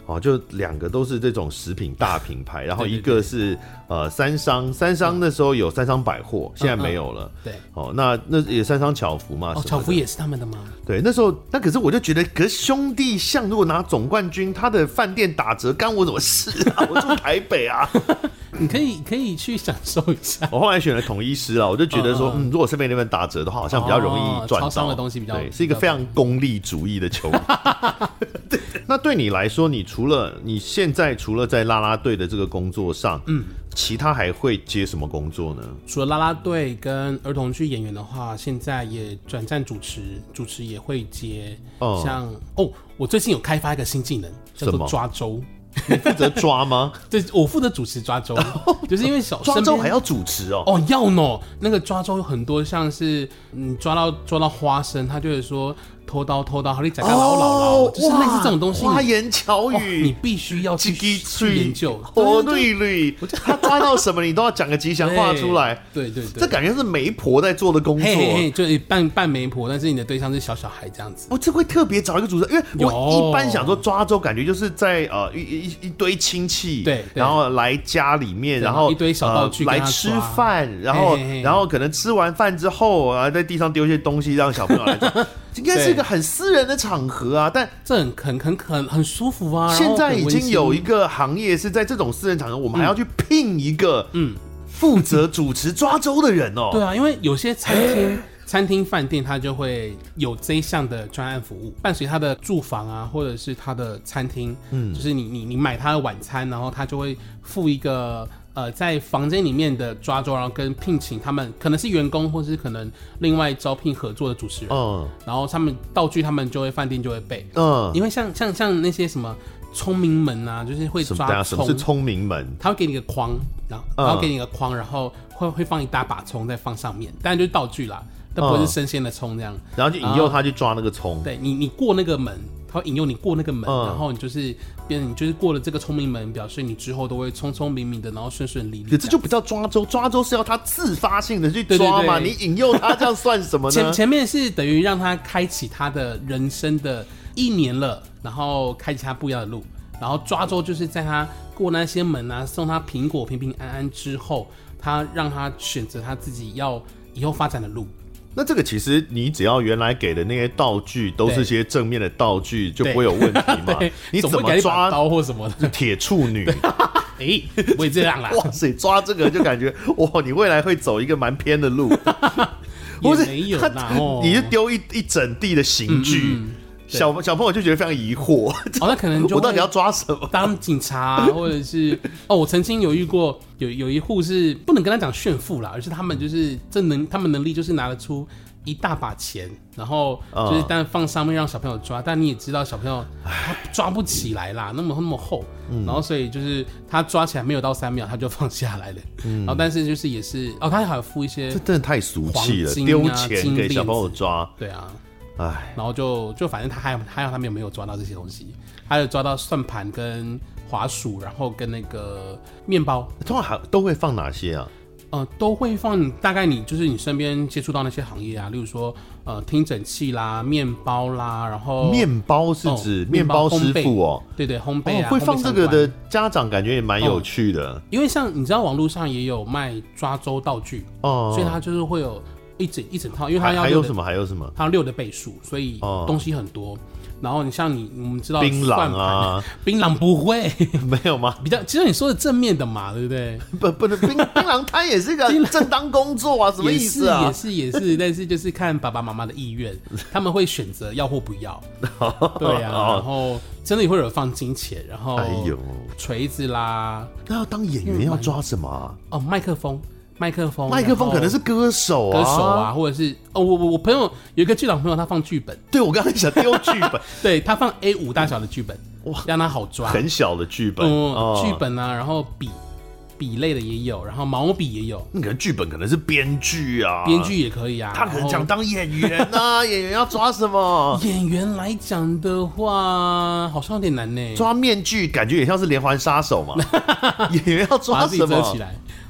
哦，就两个都是这种食品大品牌，然后一个是对对对呃三商，三商那时候有三商百货，嗯、现在没有了。嗯嗯、对，哦，那那也三商巧福嘛， 哦，巧福也是他们的吗？ 对，那时候那可是我就觉得，可是兄弟象如果拿总冠军，他的饭店打折，干我什么事啊？我住台北啊。 你可以可以去享受一下。 我后来选了统一狮啦，我就觉得说，嗯, 嗯，如果身边那边打折的话，好像比较容易赚到。 超商的东西比较对，是一个非常功利主义的球迷。那对你来说，你除了你现在除了在啦啦队的这个工作上，嗯，其他还会接什么工作呢？ 除了啦啦队跟儿童剧演员的话，现在也转战主持，主持也会接。嗯、像哦，我最近有开发一个新技能，叫做抓周。 你负责抓吗？ 对，我负责主持抓周，就是因为小抓周还要主持哦。 哦，要呢。那个抓周有很多，像是你抓到抓到花生，他就会说偷刀偷刀，好你宰个老老老，就是类似这种东西。 花言巧语， 哦、你必须要去去研究。 哦，对对，他抓到什么你都要讲个吉祥话出来。 对对 对, 对， 这感觉是媒婆在做的工作，嘿嘿嘿，就是扮扮媒婆，但是你的对象是小小孩这样子。 哦，这会特别找一个主持人，因为我一般想说抓周，感觉就是在呃一一一堆亲戚，对，然后来家里面，然后一堆小道具、 呃、来吃饭，然后嘿嘿嘿然后可能吃完饭之后啊，在地上丢一些东西让小朋友来做。应该是一个很私人的场合啊，但这很很很很很舒服啊。 现在已经有一个行业是在这种私人场合，我们还要去聘一个嗯负责主持抓周的人哦。 对啊，因为有些餐厅、餐厅、饭店，它就会有这一项的专案服务，伴随他的住房啊，或者是他的餐厅，嗯，就是你你你买他的晚餐，然后他就会付一个。呃，在房间里面的抓周，然后跟聘请他们可能是员工，或是可能另外招聘合作的主持人，嗯，然后他们道具他们就会饭店就会备，嗯，因为像像像那些什么聪明门啊，就是会抓葱，什么是聪明门？ 他会给你一个框，然后、嗯、然后给你一个框，然后会会放一大把葱在放上面，当然就是道具啦，但不会是生鲜的葱这样， 然后就引诱他去抓那个葱， 对你你过那个门。他会引诱你过那个门，嗯、然后你就是变成你就是过了这个聪明门，表示你之后都会聪聪明明的，然后顺顺利利。 可这就不叫抓周，抓周是要他自发性的去抓嘛，对对对，你引诱他这样算什么呢？ 前前面是等于让他开启他的人生的一年了，然后开启他不一样的路，然后抓周就是在他过那些门啊，送他苹果平平安安之后，他让他选择他自己要以后发展的路。 那这个其实你只要原来给的那些道具都是些正面的道具，就不会有问题嘛？你怎么抓刀或什么的？ 铁处女， 哎、欸，不会这样啦！ 哇塞，抓这个就感觉哇，你未来会走一个蛮偏的路。 也没有啦，哦、 你就丢一一整地的刑具。嗯嗯小小朋友就觉得非常疑惑， 哦，那可能就我到底要抓什么？ 当警察、啊，或者是哦，我曾经有遇过有有一户是不能跟他讲炫富啦，而是他们就是这能他们能力就是拿得出一大把钱，然后就是但放上面让小朋友抓，嗯、但你也知道小朋友他抓不起来啦，那么那么厚，嗯、然后所以就是他抓起来没有到三秒他就放下来了，嗯、然后但是就是也是哦，他还有付一些、啊， 这真的太俗气了，丢钱给小朋友抓， 对啊。唉，然后就就反正他还有还有他们有没有抓到这些东西，还有抓到算盘跟滑鼠，然后跟那个面包， 通常还都会放哪些啊？ 呃，都会放大概你就是你身边接触到那些行业啊，例如说呃听诊器啦、面包啦，然后面包是指面包师傅哦， 对对，烘焙啊， 哦、会放这个的家长感觉也蛮有趣的、哦， 因为像你知道网络上也有卖抓周道具哦，所以它就是会有。一整一整套，因为它要还有什么？还有什么？ 它要六的倍数，所以东西很多。哦、然后你像你，我们知道槟榔啊， 槟榔不会没有吗？ 比较，其实你说的正面的嘛，对不对？ 不不能槟槟榔摊也是一个正当工作啊，什么意思啊？ 也是也是也是，但是就是看爸爸妈妈的意愿，他们会选择要或不要。对啊，然后真的也会有放金钱，然后哎呦锤子啦。 那要当演员要抓什么、啊？ 哦，麦克风。麦克风， 麦克风可能是歌手啊， 歌手啊，或者是哦，我我我朋友有一个剧场朋友，他放剧本， 对我刚才想丢剧本， 对他放 A 五 大小的剧本，哇，让他好抓， 很小的剧本， 嗯，哦、剧本啊，然后笔笔类的也有，然后毛笔也有， 那可能剧本可能是编剧啊， 编剧也可以啊， 他可能想当演员啊，演员要抓什么？ 演员来讲的话，好像有点难呢， 抓面具感觉也像是连环杀手嘛，演员要抓什么？ 把自己遮起来。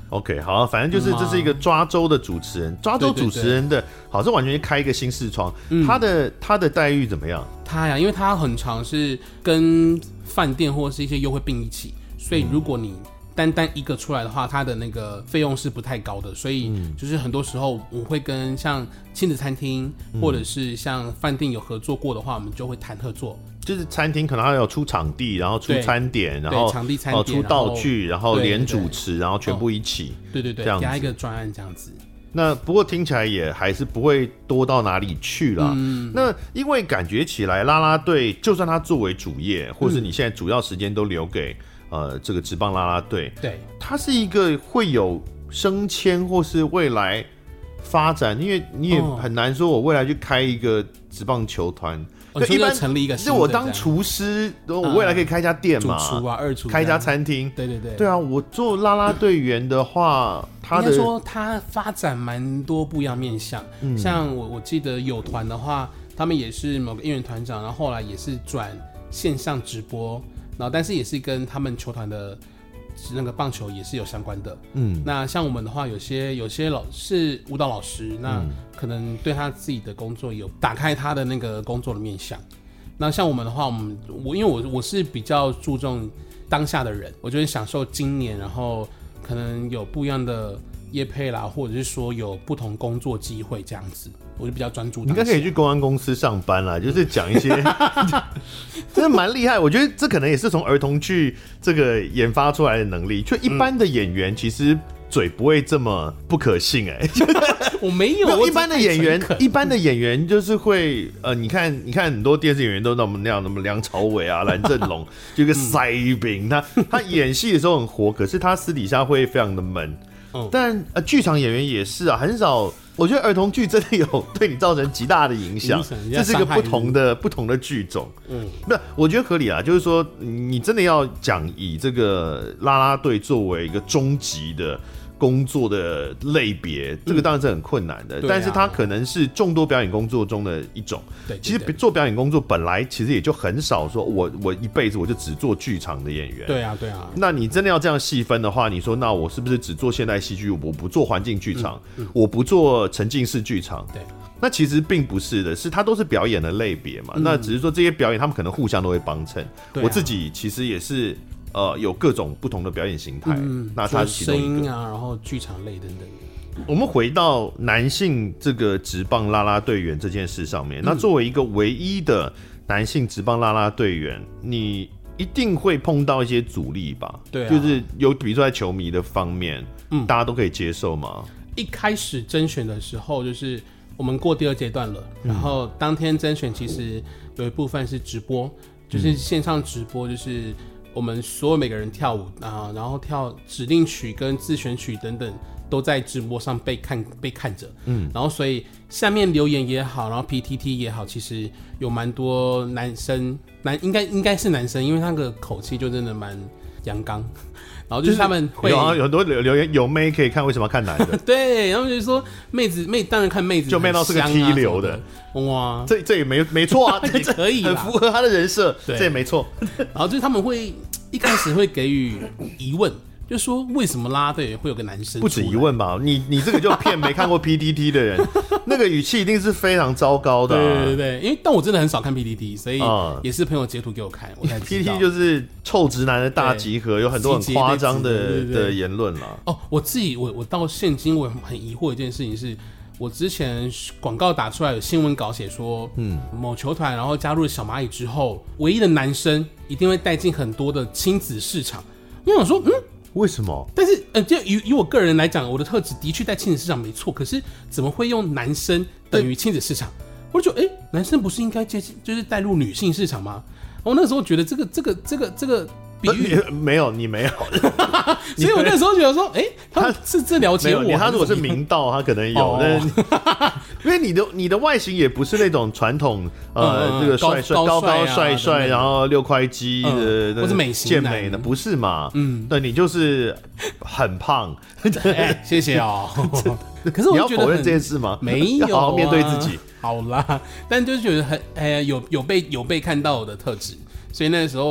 OK， 好，反正就是这是一个抓周的主持人，嗯、抓周主持人的，对对对好像完全开一个新视窗。嗯、他的他的待遇怎么样？ 他呀，因为他很常是跟饭店或者是一些优惠并一起，所以如果你单单一个出来的话，他的那个费用是不太高的，所以就是很多时候我会跟像亲子餐厅、嗯、或者是像饭店有合作过的话，我们就会谈合作。 就是餐厅可能还有出场地，然后出餐点，然后场地餐点、 哦、出道具，然后连主持，然后全部一起， 对对对，这样给他一个专案这样子。 那不过听起来也还是不会多到哪里去啦。嗯、那因为感觉起来啦啦队，就算他作为主业，或是你现在主要时间都留给、嗯、呃这个职棒啦啦队，对，它是一个会有升迁或是未来发展，因为你也很难说我未来去开一个职棒球团。 哦、一般成立一个， 就我当厨师，我未来可以开一家店嘛， 主厨啊，二厨， 开一家餐厅。 对对对， 对啊，我做啦啦队员的话，他的应该说他发展蛮多不一样面向。嗯、像我我记得有团的话，他们也是某个应援团长，然后后来也是转线上直播，然后但是也是跟他们球团的那个棒球也是有相关的。嗯，那像我们的话，有些有些老是舞蹈老师，那可能对他自己的工作有打开他的那个工作的面向。那像我们的话，我们我因为我我是比较注重当下的人，我就会享受今年，然后可能有不一样的业配啦，或者是说有不同工作机会这样子，我就比较专注。 你应该可以去公安公司上班啦，就是讲一些，真的蛮厉害。我觉得这可能也是从儿童剧这个研发出来的能力。就一般的演员其实嘴不会这么不可信哎、欸。 我没有， 没有一般的演员，一般的演员就是会呃，你看，你看很多电视演员都那么那样，那么梁朝伟啊、蓝正龙，就一个塞饼，他他演戏的时候很活，可是他私底下会非常的闷。嗯、但呃，剧场演员也是啊，很少。我觉得儿童剧真的有对你造成极大的影响，这是一个不同的不同的剧种。嗯，那我觉得合理啊，就是说你真的要讲以这个啦啦队作为一个终极的工作的类别，这个当然是很困难的，嗯啊、但是它可能是众多表演工作中的一种。对，其实做表演工作本来其实也就很少说我我一辈子我就只做剧场的演员。 对啊，对啊。 那你真的要这样细分的话，你说那我是不是只做现代戏剧，我不做环境剧场，嗯嗯、我不做沉浸式剧场？对。那其实并不是的，是它都是表演的类别嘛。嗯、那只是说这些表演他们可能互相都会帮衬。啊、我自己其实也是。呃，有各种不同的表演形态，嗯、那它是其中一个声音啊，然后剧场类等等。 我们回到男性这个职棒啦啦队员这件事上面，嗯、那作为一个唯一的男性职棒啦啦队员，你一定会碰到一些阻力吧？对、啊，就是有比如说在球迷的方面，嗯，大家都可以接受吗？ 一开始甄选的时候，就是我们过第二阶段了，嗯、然后当天甄选其实有一部分是直播，就是线上直播，就是我们所有每个人跳舞啊，然后跳指定曲跟自选曲等等，都在直播上被看被看着。嗯，然后所以下面留言也好，然后 P T T 也好，其实有蛮多男生，男应该应该是男生，因为他的口气就真的蛮阳刚。然后就是他们会有啊，有很多留言有妹可以看，为什么要看男的？ 对，然后就是说妹子妹当然看妹子、啊， 就妹到是个 T 流的， 哇， 这这也没没错啊， 这可以很符合他的人设，这也没错。 然后就是他们会一开始会给予疑问。就说为什么啦啦队会有个男生？ 不止疑问吧，你你这个就骗没看过 P T T 的人，那个语气一定是非常糟糕的、啊。 对对对，因为但我真的很少看 P T T， 所以也是朋友截图给我看，我才知道 P T T 就是臭直男的大集合，有很多很夸张的的言论啦。 哦，我自己我我到现今我很疑惑一件事情是，我之前广告打出来有新闻稿写说，嗯，某球团然后加入了小蚂蚁之后，唯一的男生一定会带进很多的亲子市场。我想说，嗯。 为什么？ 但是，呃，就以以我个人来讲，我的特质的确在亲子市场没错，可是怎么会用男生等于亲子市场？我就觉得，哎、欸，男生不是应该接就是带入女性市场吗？我那时候觉得这个这个这个这个比喻没有，你没有， 所以我那时候觉得说，哎、欸，他是这了解我， 他如果是明道，他可能有，哦、因为你的你的外形也不是那种传统呃、嗯、这个帅帅高高帅帅，然后六块肌的， 嗯、或是美型健美的，不是嘛？嗯，对，你就是很胖。 欸、谢谢哦。可是我你要否认这件事吗？ 没有、啊， 要好好面对自己。 好啦，但就是觉得很哎、欸、有有被有被看到我的特质，所以那时候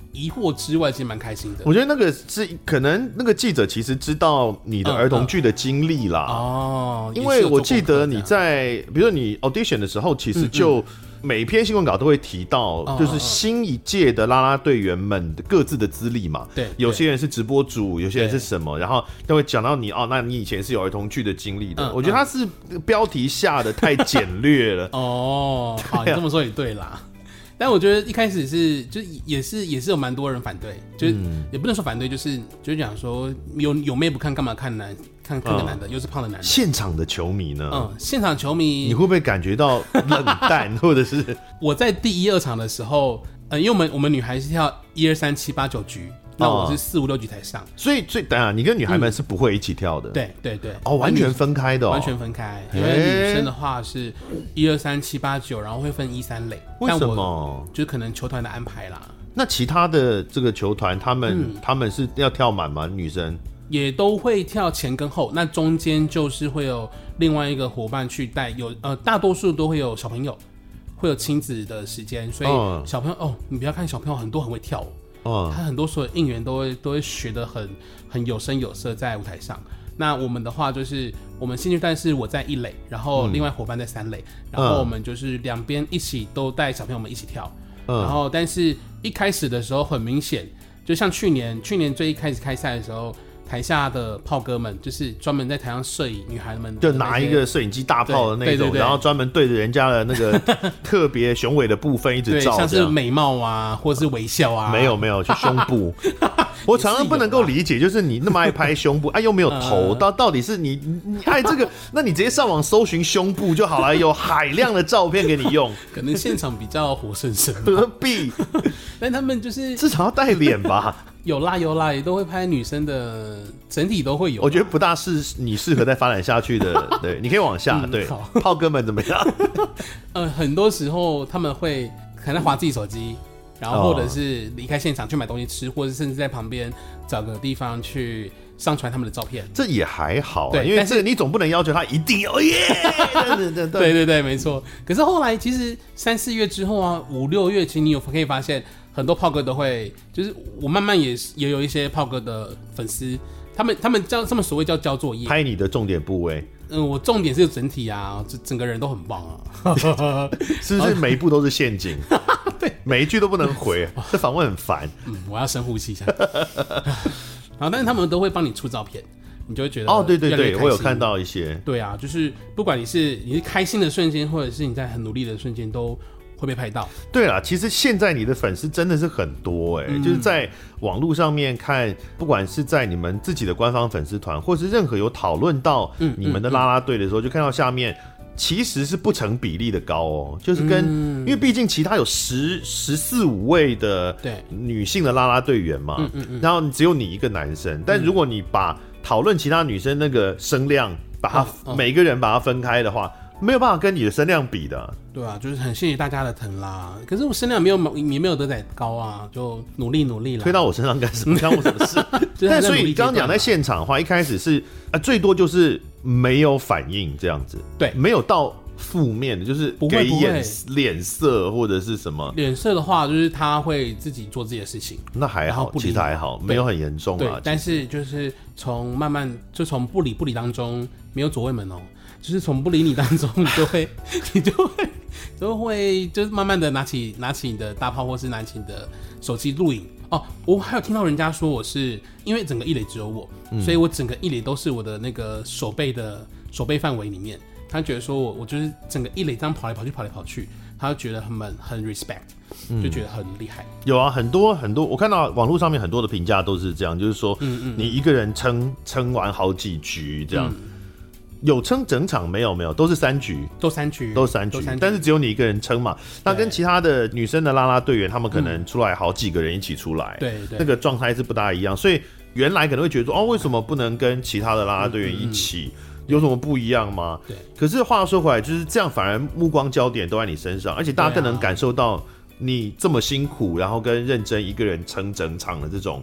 疑惑之外，其实蛮开心的。 我觉得那个是可能那个记者其实知道你的儿童剧的经历啦。嗯嗯、哦，因为我记得你在比如说你 audition 的时候，其实就。嗯嗯每一篇新闻稿都会提到，就是新一届的啦啦队员们各自的资历嘛。对，有些人是直播主，有些人是什么，然后都会讲到你哦，那你以前是有儿童剧的经历的。嗯、我觉得他是标题下的太简略了。哦， 好，你这么说也对啦。但我觉得一开始是，就也是也是有蛮多人反对，就是、嗯、也不能说反对，就是就是讲说有有妹不看干嘛看男看看个男的、嗯，又是胖的男的。 现场的球迷呢？嗯， 现场球迷你会不会感觉到冷淡，或者是我在第一二场的时候，呃，因为我们我们女孩是跳一二三七八九局。那我是四五六局才上， 所以所以等下你跟女孩们是不会一起跳的，嗯、 对对对， 哦，完全分开的、哦， 完全分开。因为女生的话是一二三七八九，然后会分一三垒。 为什么？ 就是可能球团的安排啦。 那其他的这个球团，他们、嗯、他们是要跳满吗？女生也都会跳前跟后，那中间就是会有另外一个伙伴去带，有呃大多数都会有小朋友，会有亲子的时间，所以小朋友、嗯、哦，你不要看小朋友很多很会跳舞。哦、他很多所有应援都会都会学得很很有声有色在舞台上。那我们的话就是我们现阶段是我在一垒，然后另外伙伴在三垒、嗯，然后我们就是两边一起都带小朋友们一起跳。嗯、然后但是一开始的时候很明显，就像去年去年最一开始开赛的时候。台下的炮哥们就是专门在台上摄影女孩们， 就拿一个摄影机大炮的那种，对对对，然后专门对着人家的那个特别雄伟的部分一直照， 像是美貌啊，或是微笑啊。 没有没有，就胸部。我常常不能够理解，就是你那么爱拍胸部，啊又没有头，到到底是你你爱这个，那你直接上网搜寻胸部就好了，有海量的照片给你用。 可能现场比较活生生， 何必？ 但他们就是至少要带脸吧。 有啦有啦，也都会拍女生的，整体都会有。 我觉得不大是你适合再发展下去的，对，你可以往下。嗯、对，炮哥们怎么样？ 呃，很多时候他们会可能滑自己手机，然后或者是离开现场去买东西吃，或者甚至在旁边找个地方去上传他们的照片。这也还好、啊，对，因为这个你总不能要求他一定要耶。 对对对对，没错。可是后来其实三四月之后啊，五六月，其实你有可以发现。很多炮哥都会，就是我慢慢也也有一些炮哥的粉丝，他们他们叫他们所谓叫交作业， 拍你的重点部位。 嗯，我重点是整体啊，整个人都很棒啊， 是不是每一步都是陷阱？对，每一句都不能回，这访问很烦。 嗯，我要深呼吸一下。然后，但是他们都会帮你出照片，你就会觉得哦，对对对，我有看到一些。 对啊，就是不管你是你是开心的瞬间，或者是你在很努力的瞬间，都会被拍到。 对啦，其实现在你的粉丝真的是很多哎、欸嗯，就是在网络上面看，不管是在你们自己的官方粉丝团，或是任何有讨论到你们的啦啦队的时候、嗯嗯嗯，就看到下面其实是不成比例的高哦，就是跟、嗯、因为毕竟其他有十十四五位的女性的啦啦队员嘛，嗯嗯嗯，然后只有你一个男生，但如果你把讨论其他女生那个声量，把它、哦哦、每个人把它分开的话。没有办法跟你的声量比的， 对啊，就是很谢谢大家的疼啦。可是我声量没有也没有德仔高啊，就努力努力啦。 推到我身上干什么？干我什么事？但所以刚刚讲在现场的话，一开始是啊，最多就是没有反应这样子， 对， 没有到负面的，就是给眼脸色或者是什么。 脸色的话，就是他会自己做自己的事情， 那还好，其实还好，没有很严重啊。 对，但是就是从慢慢就从不理不理当中，没有左卫门哦。就是从不理你当中，你就会，你就会，就会，就是慢慢的拿起拿起你的大炮，或是拿起你的手机录影哦。我还有听到人家说我是因为整个一垒只有我、嗯，所以我整个一垒都是我的那个手背的手背范围里面。他觉得说我我就是整个一垒这样跑来跑去跑来跑去，他就觉得很很 respect， 就觉得很厉害、嗯。 有啊，很多很多，我看到网络上面很多的评价都是这样，就是说，嗯嗯，你一个人撑撑完好几局这样。嗯，有撑整场没有没有，都是三局， 都三局， 都三局，但是只有你一个人撑嘛。那跟其他的女生的啦啦队员，他们可能出来好几个人一起出来，对、嗯，那个状态是不大一样。所以原来可能会觉得说，哦，为什么不能跟其他的啦啦队员一起、嗯嗯？有什么不一样吗？对。可是话说回来，就是这样，反而目光焦点都在你身上，而且大家更能感受到你这么辛苦，然后跟认真一个人撑整场的这种。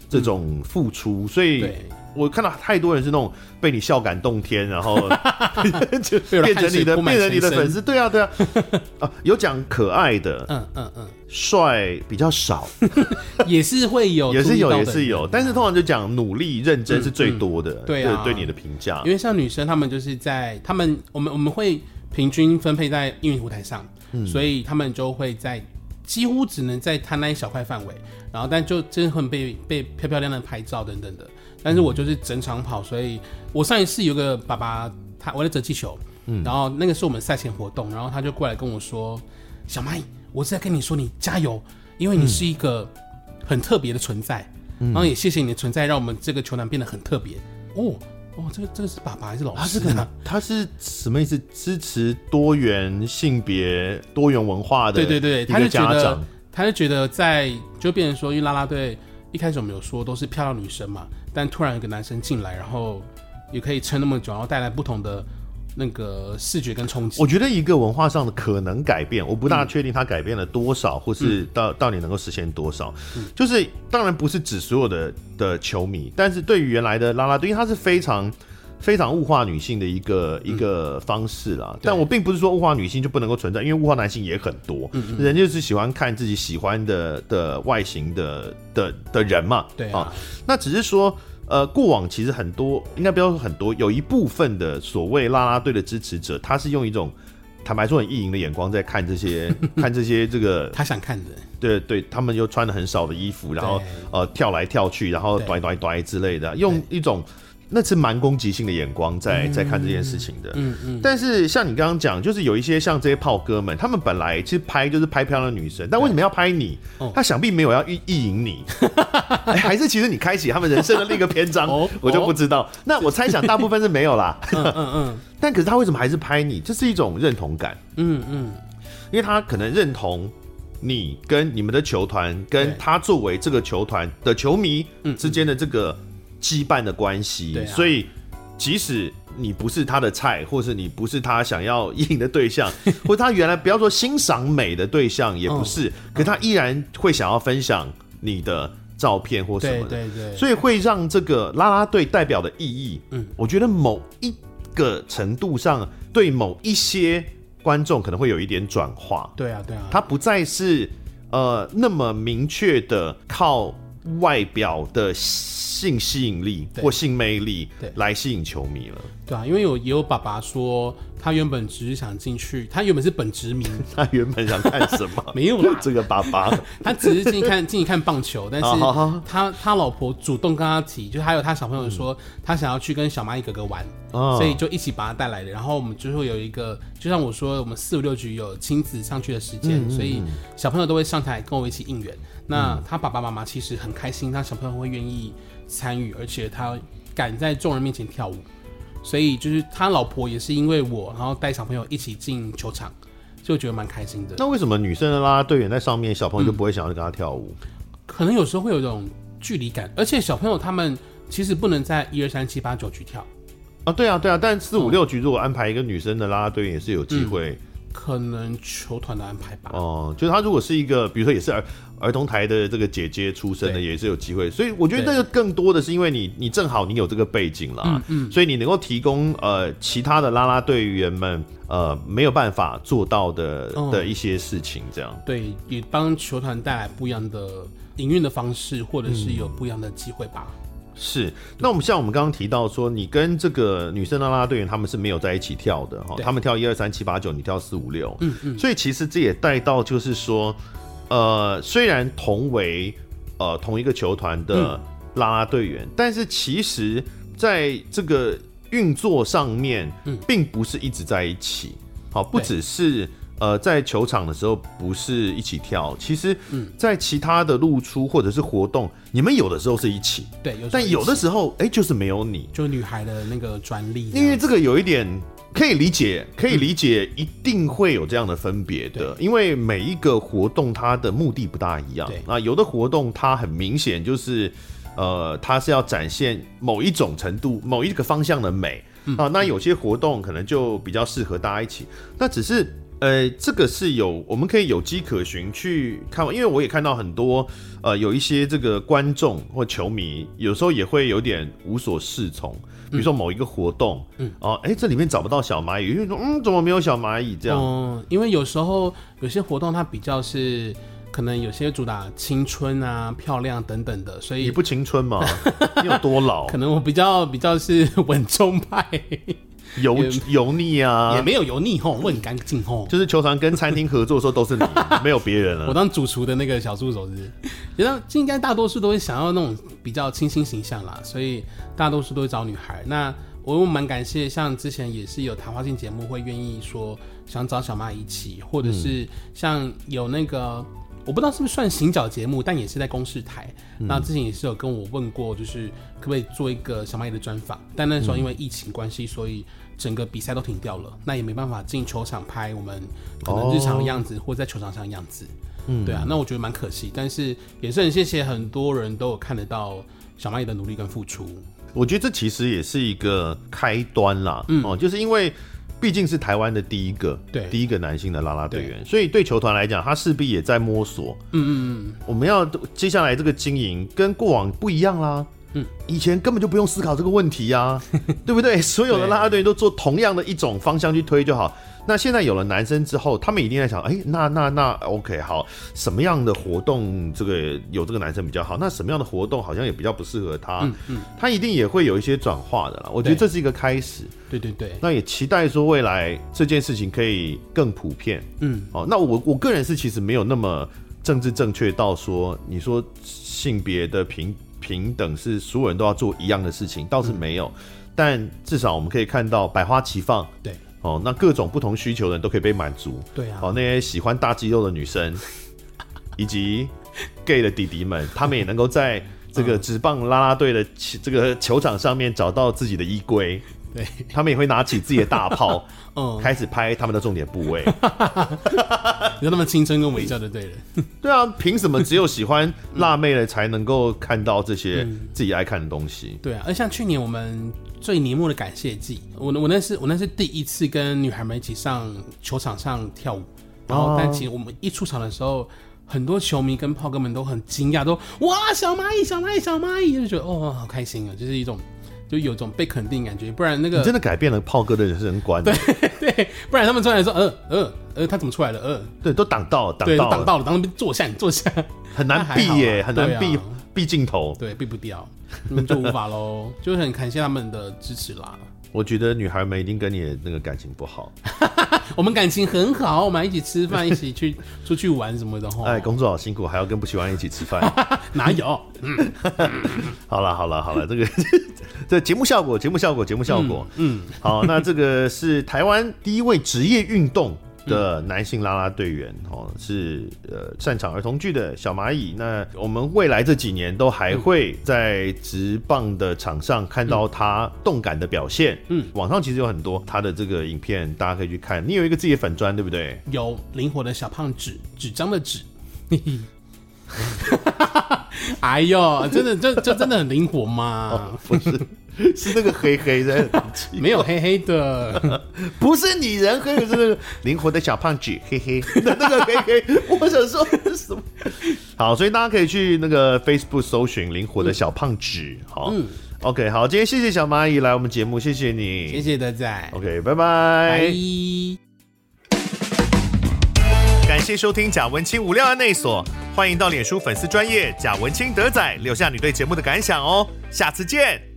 这种付出，嗯、所以我看到太多人是那种被你笑感动天，然后就变成你的变成你的粉丝，对啊对啊，啊有讲可爱的，嗯嗯嗯，帅比较少， 也是会有， 也是有也是有，但是通常就讲努力认真是最多的，嗯嗯、对啊，对你的评价， 因为像女生她们就是在她们我们我们会平均分配在映舞台上，嗯、所以她们就会在几乎只能在她那一小块范围，然后但就真的很被被漂漂亮亮的拍照等等的。但是我就是整场跑，所以我上一次有个爸爸，他我在折气球，嗯，然后那个是我们赛前活动，然后他就过来跟我说：“小麦，我是在跟你说你加油，因为你是一个很特别的存在，嗯、然后也谢谢你的存在，让我们这个球团变得很特别。”哦哦，这个这个是爸爸还是老师、啊？他是他是什么意思？支持多元性别、多元文化的对对对， 一个家长， 他就觉得在就变成说，因为啦啦队一开始我们有说都是漂亮女生嘛。但突然有个男生进来，然后也可以撑那么久，然后带来不同的那个视觉跟冲击。 我觉得一个文化上的可能改变，我不大确定它改变了多少，嗯、或是到到底能够实现多少。嗯、就是当然不是指所有的的球迷，但是对于原来的啦啦队，因为它是非常非常物化女性的一个、嗯、一个方式啦。但我并不是说物化女性就不能够存在，因为物化男性也很多，嗯嗯人就是喜欢看自己喜欢的的外形的的的人嘛。 对啊，啊那只是说。呃，过往其实很多，应该不要说很多，有一部分的所谓啦啦队的支持者，他是用一种坦白说很意淫的眼光在看这些看这些这个他想看的， 对对，他们又穿了很少的衣服，然后呃跳来跳去，然后短短短之类的，用一种那是蛮攻击性的眼光在在看这件事情的。嗯嗯。但是像你刚刚讲，就是有一些像这些炮哥们，他们本来其实拍就是拍漂亮的女生，但为什么要拍你？他想必没有要意意淫你、欸，还是其实你开启他们人生的另一个篇章，我就不知道。那我猜想大部分是没有啦。嗯嗯嗯。但可是他为什么还是拍你？这是一种认同感。嗯嗯。因为他可能认同你跟你们的球团，跟他作为这个球团的球迷之间的这个。羁绊的关系、啊，所以即使你不是他的菜，或是你不是他想要意淫的对象，或者他原来不要说欣赏美的对象，也不是，嗯、可他依然会想要分享你的照片或什么的， 对对对， 所以会让这个啦啦队代表的意义，嗯，我觉得某一个程度上对某一些观众可能会有一点转化， 对啊对啊， 他不再是呃那么明确的靠外表的性吸引力或性魅力来吸引球迷了。 对啊，因为有也有爸爸说，他原本只是想进去，他原本是本职迷，他原本想看什么？ 没有啦， 这个爸爸， 他只是进去看进去看棒球，但是他他老婆主动跟他提，就还有他小朋友说，嗯、他想要去跟小蚂蚁哥哥玩，哦、所以就一起把他带来的。然后我们就会有一个，就像我说，我们四五六局有亲子上去的时间，嗯、所以小朋友都会上台跟我一起应援。那他爸爸妈妈其实很开心，他小朋友会愿意参与，而且他敢在众人面前跳舞，所以就是他老婆也是因为我，然后带小朋友一起进球场，所以我觉得蛮开心的。 那为什么女生的啦啦队员在上面，小朋友就不会想要跟他跳舞？嗯、 可能有时候会有一种距离感，而且小朋友他们其实不能在一二三七八九局跳啊，对啊对啊，但四五六局如果安排一个女生的啦啦队员也是有机会。嗯可能球团的安排吧。 哦，就是他如果是一个，比如说也是儿儿童台的这个姐姐出身的，也是有机会。所以我觉得这个更多的是因为你你正好你有这个背景啦，嗯嗯，所以你能够提供呃其他的啦啦队员们呃没有办法做到的、嗯、的一些事情，这样对，也帮球团带来不一样的营运的方式，或者是有不一样的机会吧。嗯是，那我们像我们刚刚提到说，你跟这个女生啦啦队员他们是没有在一起跳的哈，他们跳一二三七八九，你跳四五六，嗯嗯，所以其实这也带到就是说，呃，虽然同为呃同一个球团的啦啦队员，嗯、但是其实在这个运作上面，嗯，并不是一直在一起，好，不只是。呃，在球场的时候不是一起跳，其实，在其他的露出或者是活动，你们有的时候是一起， 对，有但有的时候，哎、欸，就是没有你， 就女孩的那个专利， 因为这个有一点可以理解，可以理解，一定会有这样的分别的，因为每一个活动它的目的不大一样，啊，有的活动它很明显就是，呃，它是要展现某一种程度、某一个方向的美，嗯、啊，那有些活动可能就比较适合大家一起，那只是。 呃，这个是有我们可以有迹可循去看，因为我也看到很多呃有一些这个观众或球迷有时候也会有点无所适从，比如说某一个活动，嗯，哦，哎，这里面找不到小蚂蚁，因为说嗯怎么没有小蚂蚁这样？ 嗯，因为有时候有些活动它比较是。可能有些主打青春啊、漂亮等等的，所以你不青春吗？你有多老？ 可能我比较比较是稳重派， 油油腻啊， 也没有油腻吼，我很干净吼。 就是球团跟餐厅合作的时候都是你，没有别人了。 我当主厨的那个小助手是，觉得应该大多数都会想要那种比较清新形象啦，所以大多数都会找女孩。那我蛮感谢，像之前也是有谈话性节目会愿意说想找小蚂蚁一起，或者是像有那个。我不知道是不是算行脚节目，但也是在公视台。嗯、那之前也是有跟我问过，就是可不可以做一个小蚂蚁的专访，但那时候因为疫情关系，所以整个比赛都停掉了，那也没办法进球场拍我们可能日常的样子，哦、或在球场上的样子。嗯，对啊，那我觉得蛮可惜，但是也是很谢谢很多人都有看得到小蚂蚁的努力跟付出。 我觉得这其实也是一个开端啦，嗯、哦，就是因为。毕竟是台湾的第一个，对，第一个男性的啦啦队员，所以对球团来讲，他势必也在摸索。嗯嗯嗯，我们要接下来这个经营跟过往不一样啦。嗯，以前根本就不用思考这个问题啊，对不对？所有的啦啦队员都做同样的一种方向去推就好。那现在有了男生之后，他们一定在想，哎、欸，那那那 OK 好，什么样的活动这个有这个男生比较好？那什么样的活动好像也比较不适合他？嗯嗯，他一定也会有一些转化的啦。我觉得这是一个开始。 对对对。 那也期待说未来这件事情可以更普遍。嗯，哦，那我我个人是其实没有那么政治正确到说，你说性别的平平等是所有人都要做一样的事情，倒是没有。嗯、但至少我们可以看到百花齐放。 对。 哦，那各种不同需求的人都可以被满足。 对啊， 哦，那些喜欢大肌肉的女生，以及 gay 的弟弟们，他们也能够在这个职棒啦啦队的这个球场上面找到自己的依归。 对， 他们也会拿起自己的大炮，嗯，开始拍他们的重点部位。 你说他们青春跟微笑就对了。 对啊，凭什么只有喜欢辣妹的才能够看到这些自己爱看的东西？ 嗯、对啊，而像去年我们最年末的感谢季，我我那是我那是第一次跟女孩们一起上球场上跳舞，然后但其实我们一出场的时候，很多球迷跟炮哥们都很惊讶，都哇小蚂蚁小蚂蚁小蚂蚁，就觉得哦好开心啊，就是一种。就有种被肯定感觉，不然那个你真的改变了炮哥的人生观。 对对，不然他们出来说，呃呃呃，他怎么出来了？呃， 对，都挡到了，挡到了， 挡到了，当那边坐下，你坐下， 很难避耶，很难避避镜头， 对，避不掉，嗯，就无法喽，就很感谢他们的支持啦。 我觉得女孩们一定跟你的那个感情不好， 我们感情很好，我们一起吃饭，一起去出去玩什么的吼。 哎，工作好辛苦，还要跟不喜欢一起吃饭， 哪有？嗯， 好了好了好了，这个这节目效果，节目效果，节目效果，嗯，嗯好，那这个是台湾第一位职业运动的男性啦啦队员哦，是呃擅长儿童剧的小蚂蚁。那我们未来这几年都还会在职棒的场上看到他动感的表现。嗯，网上其实有很多他的这个影片，大家可以去看。你有一个自己的粉专，对不对？ 有，灵活的小胖纸，纸张的纸。哎呦，真的就就真的很灵活嘛？ 哦、不是。是那个黑黑的， 没有黑黑的， 不是你人黑，是那个灵活的小胖子，黑黑的那个黑黑。我想说是什么？好，所以大家可以去那个 Facebook 搜寻灵活的小胖子。好，嗯 ，OK， 好，今天谢谢小蚂蚁来我们节目，谢谢你， 谢谢德仔 ，OK， 拜拜， 拜。 感谢收听贾文清无料案内所，欢迎到脸书粉丝专页贾文清德仔留下你对节目的感想哦，下次见。